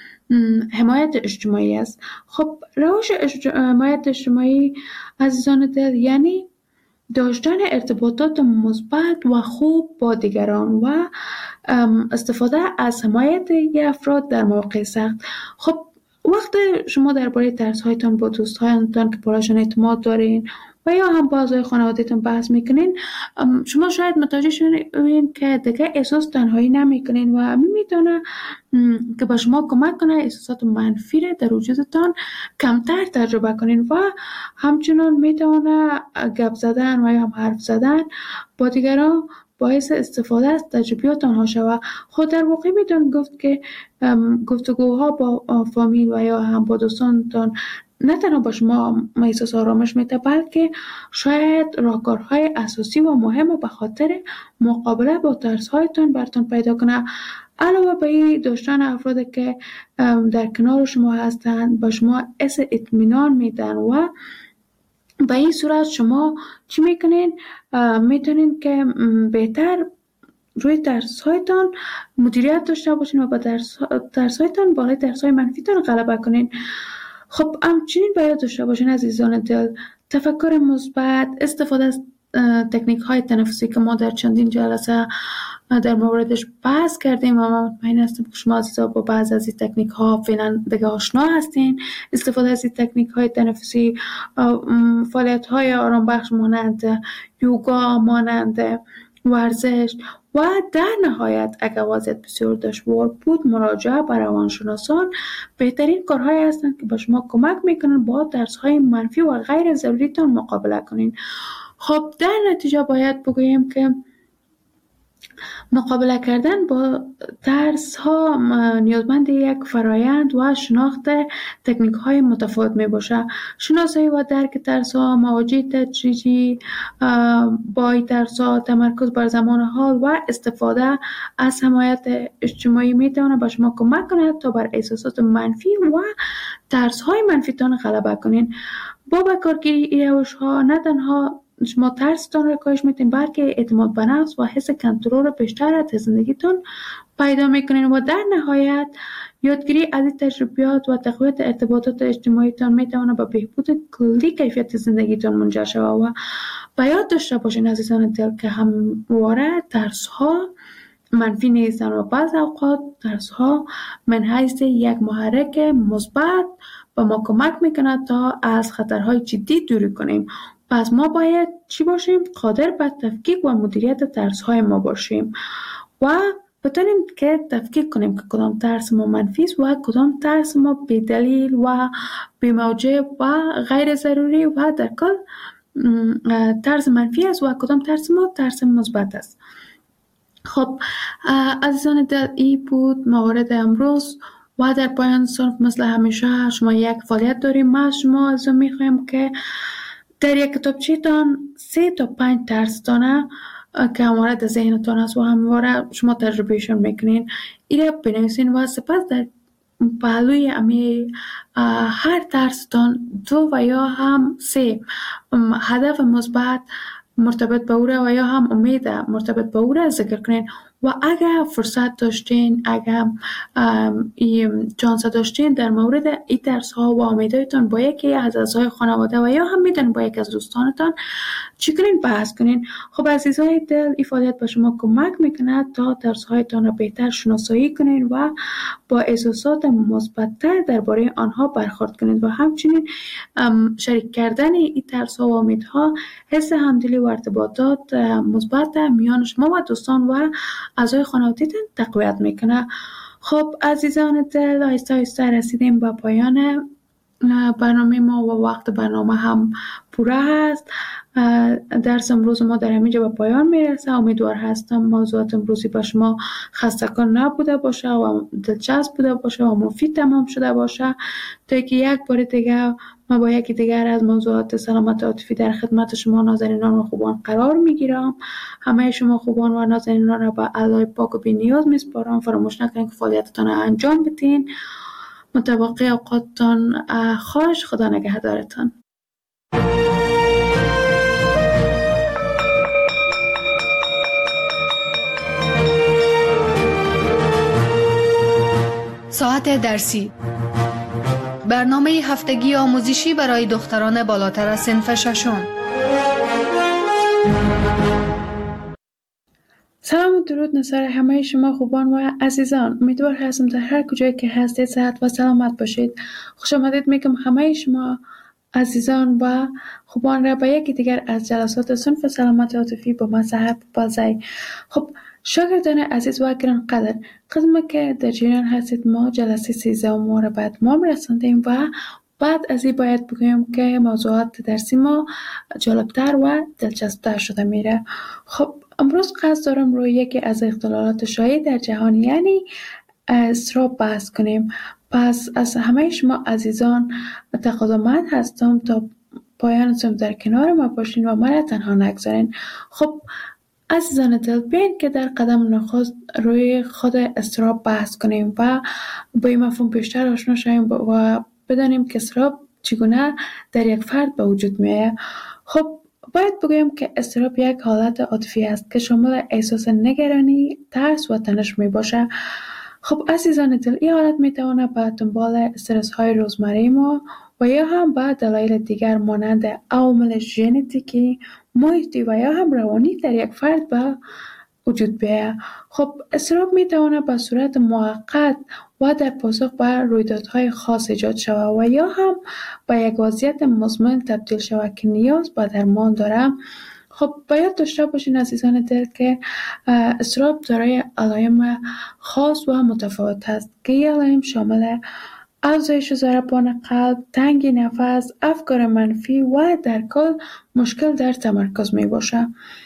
حمایت اجتماعی است. خب روش حمایت اجتماعی عزیزان دل یعنی داشتن ارتباطات مثبت و خوب با دیگران و استفاده از حمایت افراد در مواقع سخت. خب وقت شما درباره ترس‌هایتان با دوست‌هایتان که برایشان اعتماد دارین و یا هم با اعضای خانواده‌تان بحث میکنین، شما شاید متوجه شوین که دیگه احساس تنهایی نمیکنین و میتونه که با شما کمک کنه احساسات منفی را در وجودتان کمتر تجربه کنین و همچنان میتونه گپ زدن و یا هم حرف زدن با دیگران باعث استفاده از تجربیات آنها شود. خود در واقع میتون گفت که گفتگوها با فامیل و یا هم با دوستانتان نه تنها با شما احساس آرامش میده، بلکه شاید راهکارهای اساسی و مهم به خاطر مقابله با ترس‌هایتان براتون پیدا کنه. علاوه بر این، داشتن افرادی که در کنار شما هستند با شما حس اطمینان میدن و به این صورت شما چی میکنین؟ میتونین که بهتر روی ترس‌هایتان مدیریت داشته باشین و با ترس‌هایتان بالای ترس‌های منفیتان غلبه کنین. خب همچنین باید داشته باشین عزیزان دل تفکر مثبت، استفاده از تکنیک های تنفسی که ما در چندین جلسه در موردش بحث کردیم و من مطمئن هستم که شما عزیزا با بعض از این تکنیک ها فعلا دیگه آشنا هستین. استفاده از این تکنیک های تنفسی، فعالیت های آرام بخش مانند یوگا، مانند ورزش و در نهایت اگر وضعیت بسیار دشوار بود مراجعه به روانشناسان بهترین کارهایی هستند که به شما کمک میکنن با ترس‌های منفی و غیر ضروریتان مقابله کنین. خب در نتیجه باید بگوییم که مقابله کردن با ترس ها نیازمند یک فرایند و شناخت تکنیک های متفاوت می باشه. شناسایی و درک ترس ها، مواجهه تدریجی با ترس ها، تمرکز بر زمان حال و استفاده از حمایت اجتماعی می تواند به شما کمک کند تا بر احساسات منفی و ترس های منفی تان غلبه کنین. با کارگیری این روش ها نه تنها شما ترستان را کاهش میتین بلکه اعتماد به نفس و حس کنترل بیشتر از زندگیتون پیدا میکنین و در نهایت یادگیری از این تجربیات و تقویت ارتباطات اجتماعیتان میتونه به بهبود کلی کیفیت زندگیتون منجر شود. و به یاد داشته باشین عزیزان دل که همواره ترس ها منفی نیستن و بعض اوقات ترس ها من حیث یک محرک مثبت به ما کمک میکنه تا از خطرهای جدی دوری کنیم. پس ما باید چی باشیم؟ قادر به تفکیک و مدیریت ترس‌های ما باشیم و بتونیم که تفکیک کنیم که کدام ترس ما منفی است و کدام ترس ما بی‌دلیل و بی‌موجب و غیر ضروری و در کل ترس منفی است و کدام ترس ما ترس مثبت است. خب عزیزان دل، این بود موارد امروز و در پایان صرف مثل همیشه شما یک فعالیت داریم. ما شما از میخوایم که در یک کتابچه‌تان 3 تا 5 ترس‌تانه که همواره در ذهنتان است و همواره شما تجربهشون میکنین این را بنویسین و سپس در پهلوی هر ترستان 2 و یا هم 3 هدف مثبت مرتبط به او را و یا هم امید مرتبط به او را ذکر کنین و اگر فرصت داشتین، اگر چانس داشتین در مورد این ترس ها و امیدهایتان با یکی از اعضای خانواده و یا هم میتونین با یک از دوستانتان چی کنین بحث کنین. خب عزیزای دل، این فعالیت به شما کمک میکنه تا ترس هایتان را بهتر شناسایی کنین و با احساسات مثبت‌تر درباره آنها برخورد کنین و همچنین شریک کردن این ترس ها و امیدها حس همدلی و ارتباطات مثبت میان شما و دوستان و اعضای خانواده‌تان تقویت میکنه. خب عزیزان دل، آهسته آهسته رسیدیم به پایان برنامه ما و وقت برنامه هم پوره هست. درس امروز ما در همینجا به پایان میرسه. امیدوار هستم موضوعات امروزی به شما خسته‌کن نبوده باشه و دلچسب بوده باشه و مفید تمام شده باشه تا که یک بار دیگه ما با یکی دیگر از موضوعات سلامت عاطفی در خدمت شما نازنینان و خوبان قرار میگیرم. همه شما خوبان و نازنینان را به الله پاک و بی‌نیاز میسپارم. فراموش نکنید که فعالیتتان را انجام بدین. متوقع اوقاتتان خوش. خدا نگهدارتان. ساعت درسی، برنامه هفتگی آموزشی برای دختران بالاتر از صنف ششم. سلام و درود نصار همه شما خوبان و عزیزان. امیدوار هستم در هر کجایی که هستید صحت و سلامت باشید. خوش آمدید میگم همه شما عزیزان و خوبان را به یکی دیگر از جلسات صنف سلامت عاطفی با من سحر بازی. خب شاگردان عزیز و گرانقدر، قدمی که در جریان هستید ما جلسه 13 ما را به اتمام رساندیم و بعد از این باید بگویم که موضوعات درسی ما جالبتر و دلچسبتر شده میره. خب امروز قصد دارم روی یکی از اختلالات شایع در جهان یعنی اضطراب بحث کنیم. پس از همه شما عزیزان تقاضامند هستم تا پایان صنف در کنار ما باشین و مرا تنها نگذارین. خب عزیزان دل، بیاین که در قدم نخست روی خود اضطراب بحث کنیم و با این مفهوم بیشتر آشنا شویم و بدانیم که اضطراب چگونه در یک فرد به وجود میاد. خب باید بگویم که اضطراب یک حالت عاطفی است که شامل احساس نگرانی، ترس و تنش می باشه. خب عزیزان دل، این حالت می تواند به دنبال استرس های روزمره ما و یا هم به دلایل دیگر مانند عوامل ژنتیکی، محیطی و یا هم روانی در یک فرد به وجود بیاید. خب اضطراب می تواند به صورت موقت و در پاسخ به رویدادهای خاص ایجاد شود و یا هم به یک وضعیت مزمن تبدیل شود که نیاز به درمان دارد. خب باید داشته باشین عزیزان دل که اضطراب دارای علائم خاص و متفاوت است که این علائم شامل افزایش ضربان قلب، تنگی نفس، افکار منفی و در کل مشکل در تمرکز می باشه.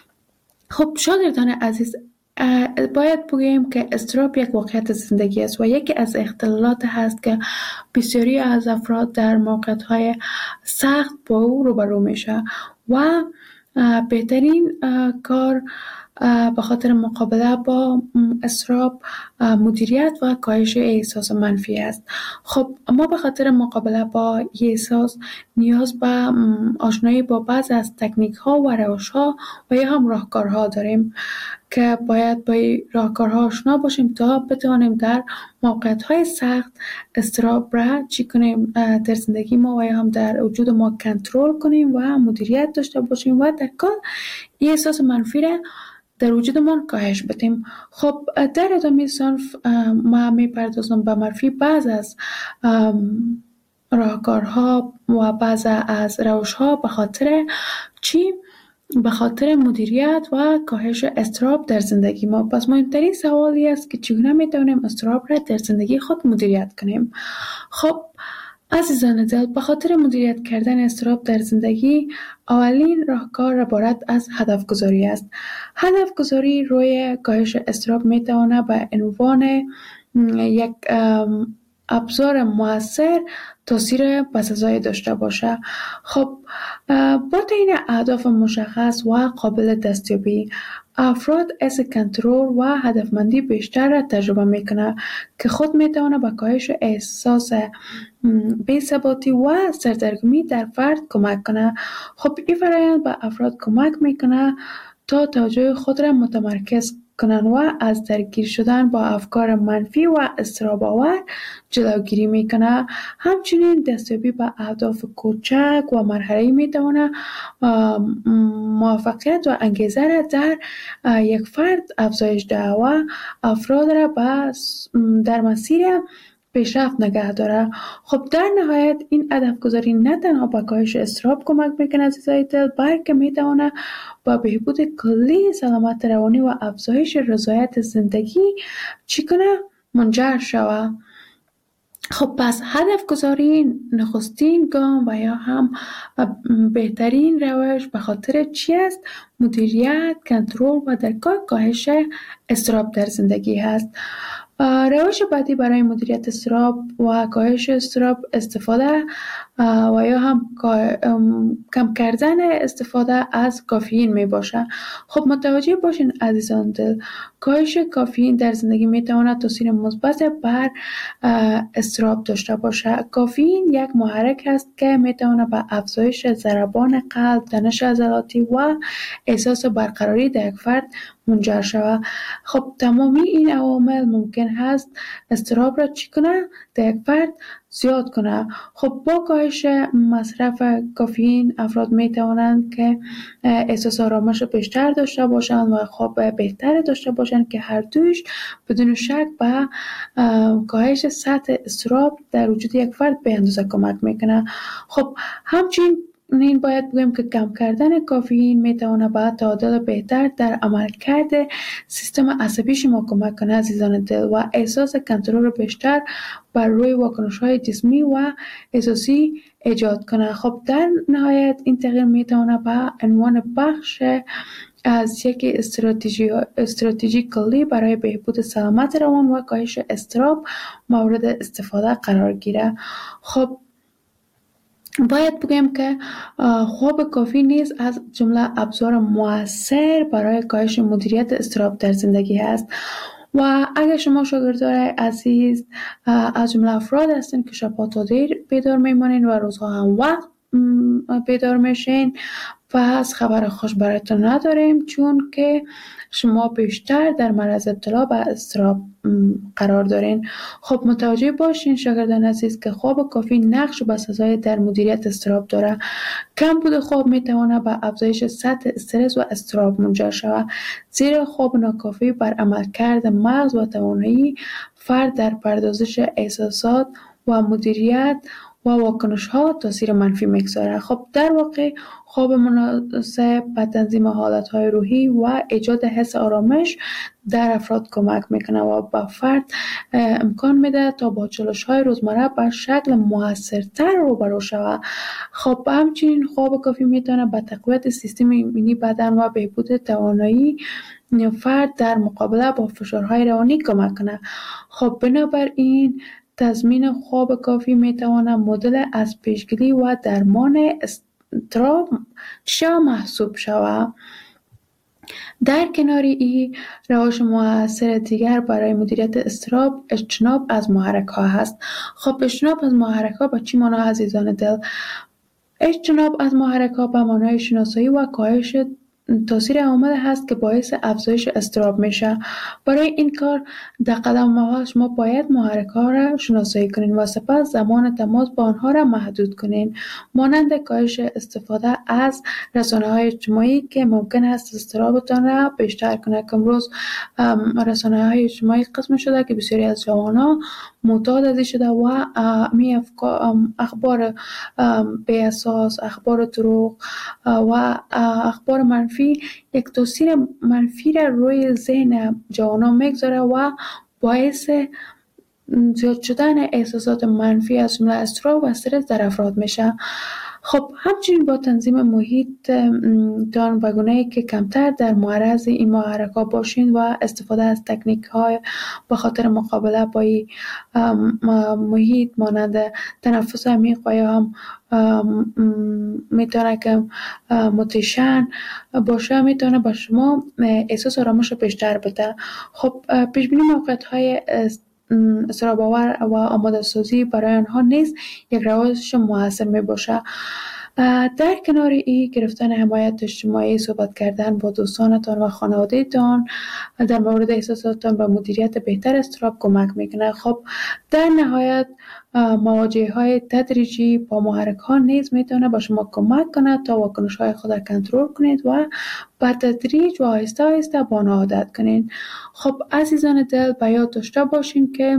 خب شاگردان عزیز، باید بگوییم که اضطراب یک واقعیت زندگی است و یکی از اختلالات هست که بسیاری از افراد در موقعیت‌های سخت با او روبرو میشه و بهترین کار به خاطر مقابله با اضطراب مدیریت و کاهش احساس منفی است. خب ما به خاطر مقابله با این احساس نیاز به آشنایی با بعض از تکنیک ها و روش ها و یا هم راهکارها داریم که باید با راهکارها آشنا باشیم تا بتوانیم در موقعیت های سخت اضطراب را چی کنیم در زندگی ما و یا هم در وجود ما کنترل کنیم و مدیریت داشته باشیم و در کل این احساس منفی را در وجودمان کاهش بدیم. خب در ادامه صنف ما میپردازم به معرفی بعض از راهکارها و بعض از روش‌ها به خاطر چی؟ به خاطر مدیریت و کاهش اضطراب در زندگی ما. پس مهمترین سوالی است که چگونه میتونیم اضطراب را در زندگی خود مدیریت کنیم. خب عزیزان دل، به خاطر مدیریت کردن اضطراب در زندگی اولین راهکار عبارت از هدف گذاری است. هدف گذاری روی کاهش اضطراب میتواند به عنوان یک ابزار موثر تاثیر پس‌ازایی داشته باشه. خب با تعیین اهداف مشخص و قابل دستیابی افراد از کنترل و هدفمندی بیشتر را تجربه میکنه که خود میتونه به کاهش احساس بی‌ثباتی و سردرگمی در فرد کمک کنه. خب این فرآیند به افراد کمک میکنه تا توجه خود را متمرکز کنند و از درگیر شدن با افکار منفی و اضطراب‌آور جلوگیری میکنه. همچنین دستیابی به اهداف کوچک و مرحله‌ای میتونه موفقیت و انگیزه را در یک فرد افزایش دهد و افراد را در مسیر پیشرفت نگه داره. خب در نهایت این هدف گذاری نه تنها به کاهش اضطراب کمک میکنه عزیزای دل، بلکه میتونه با بهبود کلی سلامت روانی و افزایش رضایت زندگی منجر شود. خب پس هدف گذاری نخستین گام و یا هم بهترین روش به خاطر چی است؟ مدیریت، کنترل و در کل کاهش اضطراب در زندگی هست. روش بعدی برای مدیریت اضطراب و کاهش اضطراب استفاده و یا هم کم کردن استفاده از کافئین می باشه. خب متوجه باشین عزیزان دل، کاهش کافئین در زندگی می تواند تاثیر مثبت بر اضطراب داشته باشه. کافئین یک محرک است که می تواند به افزایش ضربان قلب، تنش عضلاتی و احساس برقراری در یک فرد منجر شود. خب تمامی این عوامل ممکن هست اضطراب را چی کنه؟ در یک فرد زیاد کنه. خب با کاهش مصرف کافئین افراد می توانند که احساس آرامش بیشتر داشته باشند و خواب بهتر داشته باشند که هر دوش بدون شک به کاهش سطح اضطراب در وجود یک فرد به اندازه کمک میکنه. خب همچنین باید بگیم که کم کردن کافئین میتونه به تعادل بهتر در عملکرد سیستم عصبی شما کمک کنه عزیزان دل و احساس کنترل بیشتر بر روی واکنش‌های جسمی و احساسی ایجاد کنه. خب در نهایت این تغییر میتونه به عنوان بخش از یک استراتژی کلی برای بهبود سلامت روان و کاهش اضطراب مورد استفاده قرار گیره. خب باید بگم که خواب کافی نیز از جمله ابزار مؤثر برای کاهش مدیریت اضطراب در زندگی است و اگر شما شاگردان عزیز از جمله افراد هستین که شب‌ها تا دیر بیدار میمانین و روزها هم وقت بیدار میشین، پس خبر خوش براتون نداریم، چون که شما بیشتر در معرض ابتلا به اضطراب قرار دارین. خب متوجه باشین شاگردان عزیز که خواب کافی نقش بسزایی در مدیریت اضطراب داره. کم بود خواب میتونه به افزایش سطح استرس و اضطراب منجر شود، زیرا خواب ناکافی بر عملکرد مغز و توانایی فرد در پردازش احساسات و مدیریت و واکنش ها تاثیر منفی میگذاره. خب در واقع خواب مناسب به تنظیم حالت های روحی و ایجاد حس آرامش در افراد کمک میکنه و به فرد امکان میده تا با چالش های روزمره به شکل موثرتر روبرو شود. خب همچنین خواب کافی میتونه به تقویت سیستم ایمنی بدن و بهبود توانایی فرد در مقابله با فشارهای روانی کمک کنه. خب بنابراین تضمین خواب کافی میتواند مدل از پیشگیری و درمان اضطراب محسوب شود. در کنار این روش مؤثر دیگر برای مدیریت اضطراب اجتناب از محرک ها هست. خب اجتناب از محرک ها با چی معنی عزیزان دل؟ اجتناب از محرک ها به معنای شناسایی و کاهش تاثیر عوامل هست که باعث افزایش اضطراب میشه. برای این کار در قدم اول شما باید محرک ها را شناسایی کنین و سپس زمان تماس با آنها را محدود کنین، مانند کاهش استفاده از رسانه های اجتماعی که ممکن است اضطرابتان را بیشتر کنه. که امروز رسانه های اجتماعی قسم شده که بسیاری از جوانان معتاد ازش شده و می اخبار بی اساس، اخبار دروغ و اخبار منفی یک تاثیر منفی را روی ذهن جوانان میگذاره و باعث زیاد شدن احساسات منفی از جمله اضطراب و استرس در افراد میشه. خب همچنین با تنظیم محیط تان و گونه‌ای که کمتر در معرض این محرک‌ها باشین و استفاده از تکنیک‌های به خاطر مقابله با این محیط مانند تنفس عمیق و یا هم میتونه که متیشن باشه، میتونه با شما احساس آرامش بیشتر بده. خب پیشبینی موقعیت‌های اضطراب آور و آماده سازی برای آنها نیز یک روش موثر می باشه. در کنار این گرفتن حمایت اجتماعی، صحبت کردن با دوستانتان و خانواده‌تان در مورد احساساتتان و مدیریت بهتر اضطراب کمک میکنه. خب در نهایت مواجهه های تدریجی با محرک ها نیز میتونه با شما کمک کنه تا واکنش های خود را کنترل کنید و با تدریج و آهسته آهسته با آنها عادت کنید. خب عزیزان دل به یاد داشته باشین که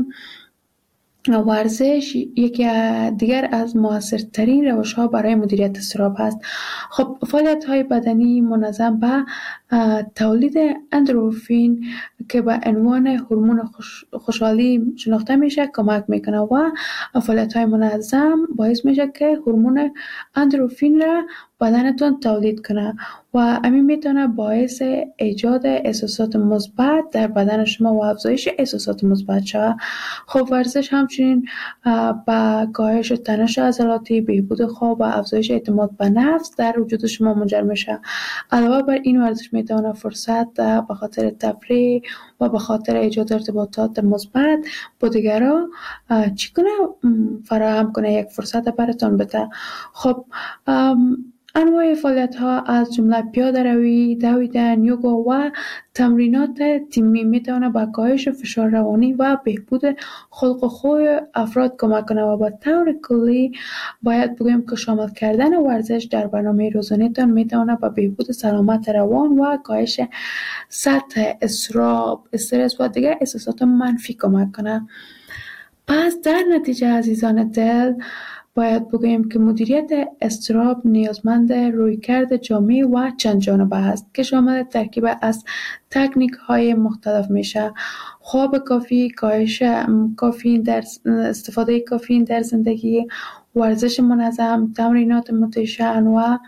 ورزش یکی دیگر از موثرترین روش‌ها برای مدیریت اضطراب است. خب فعالیت‌های بدنی منظم به تولید اندروفین که به عنوان هورمون خوشحالی شناخته میشه کمک میکنه و فعالیت‌های منظم باعث میشه که هورمون اندروفین را بدنتون تولید کنه و همین میتونه باعث ایجاد احساسات مثبت در بدن شما و افزایش احساسات مثبت شود. خب ورزش همچنین با کاهش تنش عضلاتی، بهبود خواب و افزایش اعتماد به نفس در وجود شما منجر میشه. علاوه بر این ورزش میتونه فرصت به خاطر تفریح و به خاطر ایجاد ارتباطات مثبت با دیگران چی کنه فراهم کنه، یک فرصت براتون بده. خب انواع فعالیت ها از جمله پیاده روی، دویدن، یوگا و تمرینات تیمی میتونه به کاهش فشار روانی و بهبود خلق و خوی افراد کمک کنه و به طور کلی باید بگویم که شامل کردن ورزش در برنامه روزانه تان میتونه به بهبود سلامت روان و کاهش سطح اضطراب، استرس و دیگر احساسات منفی کمک کنه. پس در نتیجه عزیزان دل باید بگوییم که مدیریت اضطراب نیازمند رویکرد جامع و چند جانبه است که شامل ترکیب از تکنیک های مختلف میشه: خواب کافی، کاهش کافئین در استفاده کافئین در زندگی، ورزش منظم، تمرینات متشن و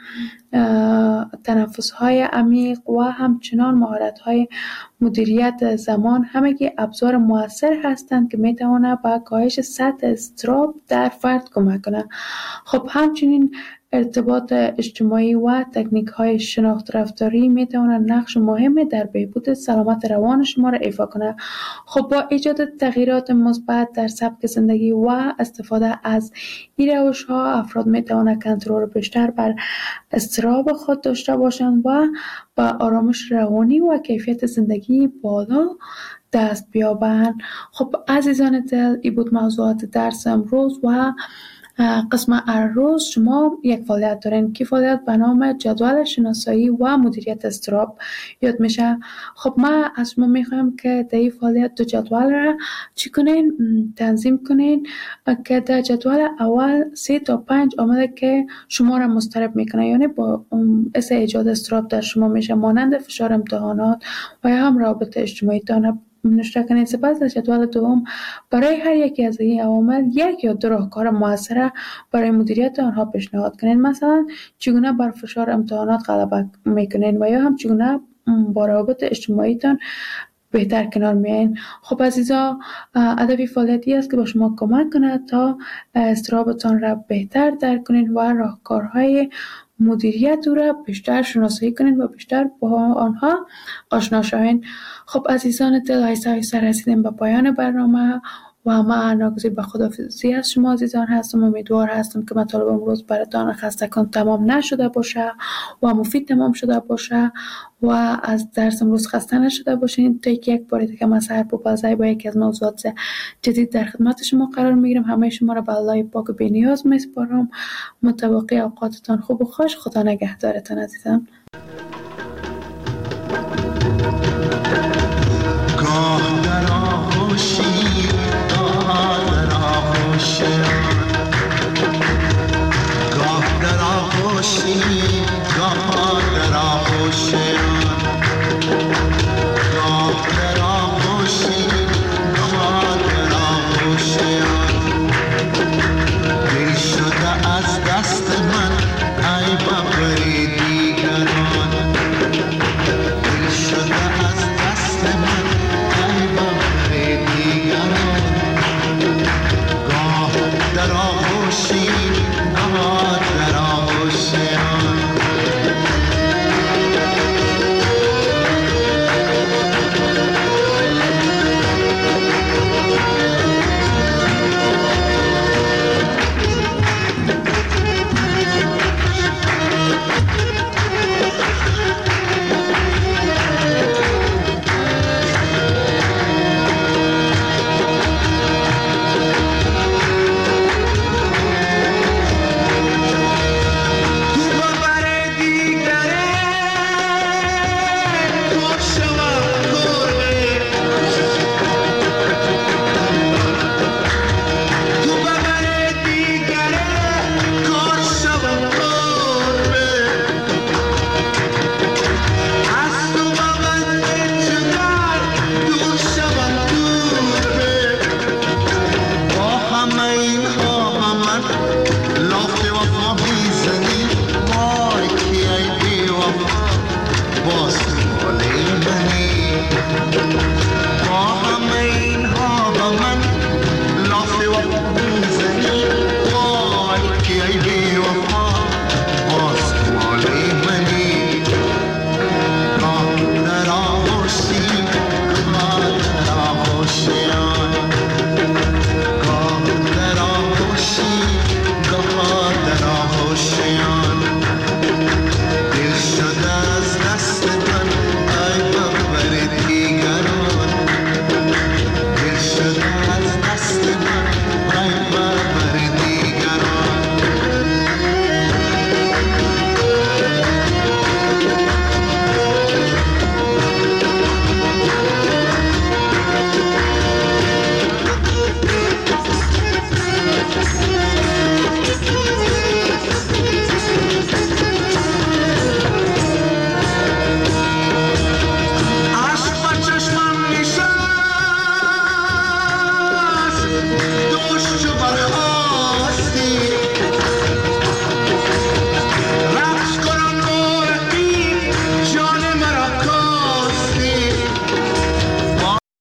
تنفس های عمیق و همچنان مهارت های مدیریت زمان، همگی ابزار مؤثر هستند که میتواند به کاهش سطح اضطراب در فرد کمک کنند. خب همچنین ارتباط اجتماعی و تکنیک های شناخت رفتاری میتوانند نقش مهمی در بهبود سلامت روان شما را ایفا کنند. خب با ایجاد تغییرات مثبت در سبک زندگی و استفاده از این روش ها افراد میتوانند کنترل بیشتر بر اضطراب خود داشته باشند و با آرامش روانی و کیفیت زندگی بالا دست بیابند. خب عزیزان دل، این بود موضوعات درس امروز و قسم روز شما یک فعالیت دارین که فعالیت به نام جدول شناسایی و مدیریت اضطراب یاد میشه. خب ما از شما میخوایم که در این فعالیت دو جدول را چی کنین؟ تنظیم کنین که در جدول اول 3 تا 5 عامل که شما را مضطرب میکنه، یعنی با باعث ایجاد اضطراب در شما میشه، مانند فشار امتحانات و یا هم روابط اجتماعی تان نوشته کنید. سپس در جدول دوم برای هر یکی از این عوامل 1 یا 2 راهکار موثر برای مدیریت آنها پیشنهاد کنید. مثلا چگونه بر فشار امتحانات غلبه میکنین و یا هم چگونه با روابط اجتماعی تان بهتر کنار میایین. خب عزیزا، هدف فعالیتی است که با شما کمک کند تا اضطرابتان را بهتر درک کنین و راهکارهای مدیریت او را بیشتر شناسایی کنین و بیشتر با آنها آشنا شوین. خب عزیزان دل، آهسته رسیدیم به پایان برنامه و من ناگزیر به خداحافظی از شما عزیزان هستم. امیدوار هستم که مطالب امروز براتان خسته کن تمام نشده باشه و مفید تمام شده باشه و از درس امروز خسته نشده باشین. تا یک بار دیگه من سحر پوپلزی با یکی از موضوعات جدید در خدمت شما قرار میگیرم. همه شما را به الله پاک بی نیاز میسپارم. متوقع اوقاتتان خوب و خوش. خدا نگهدارتان عزیزان.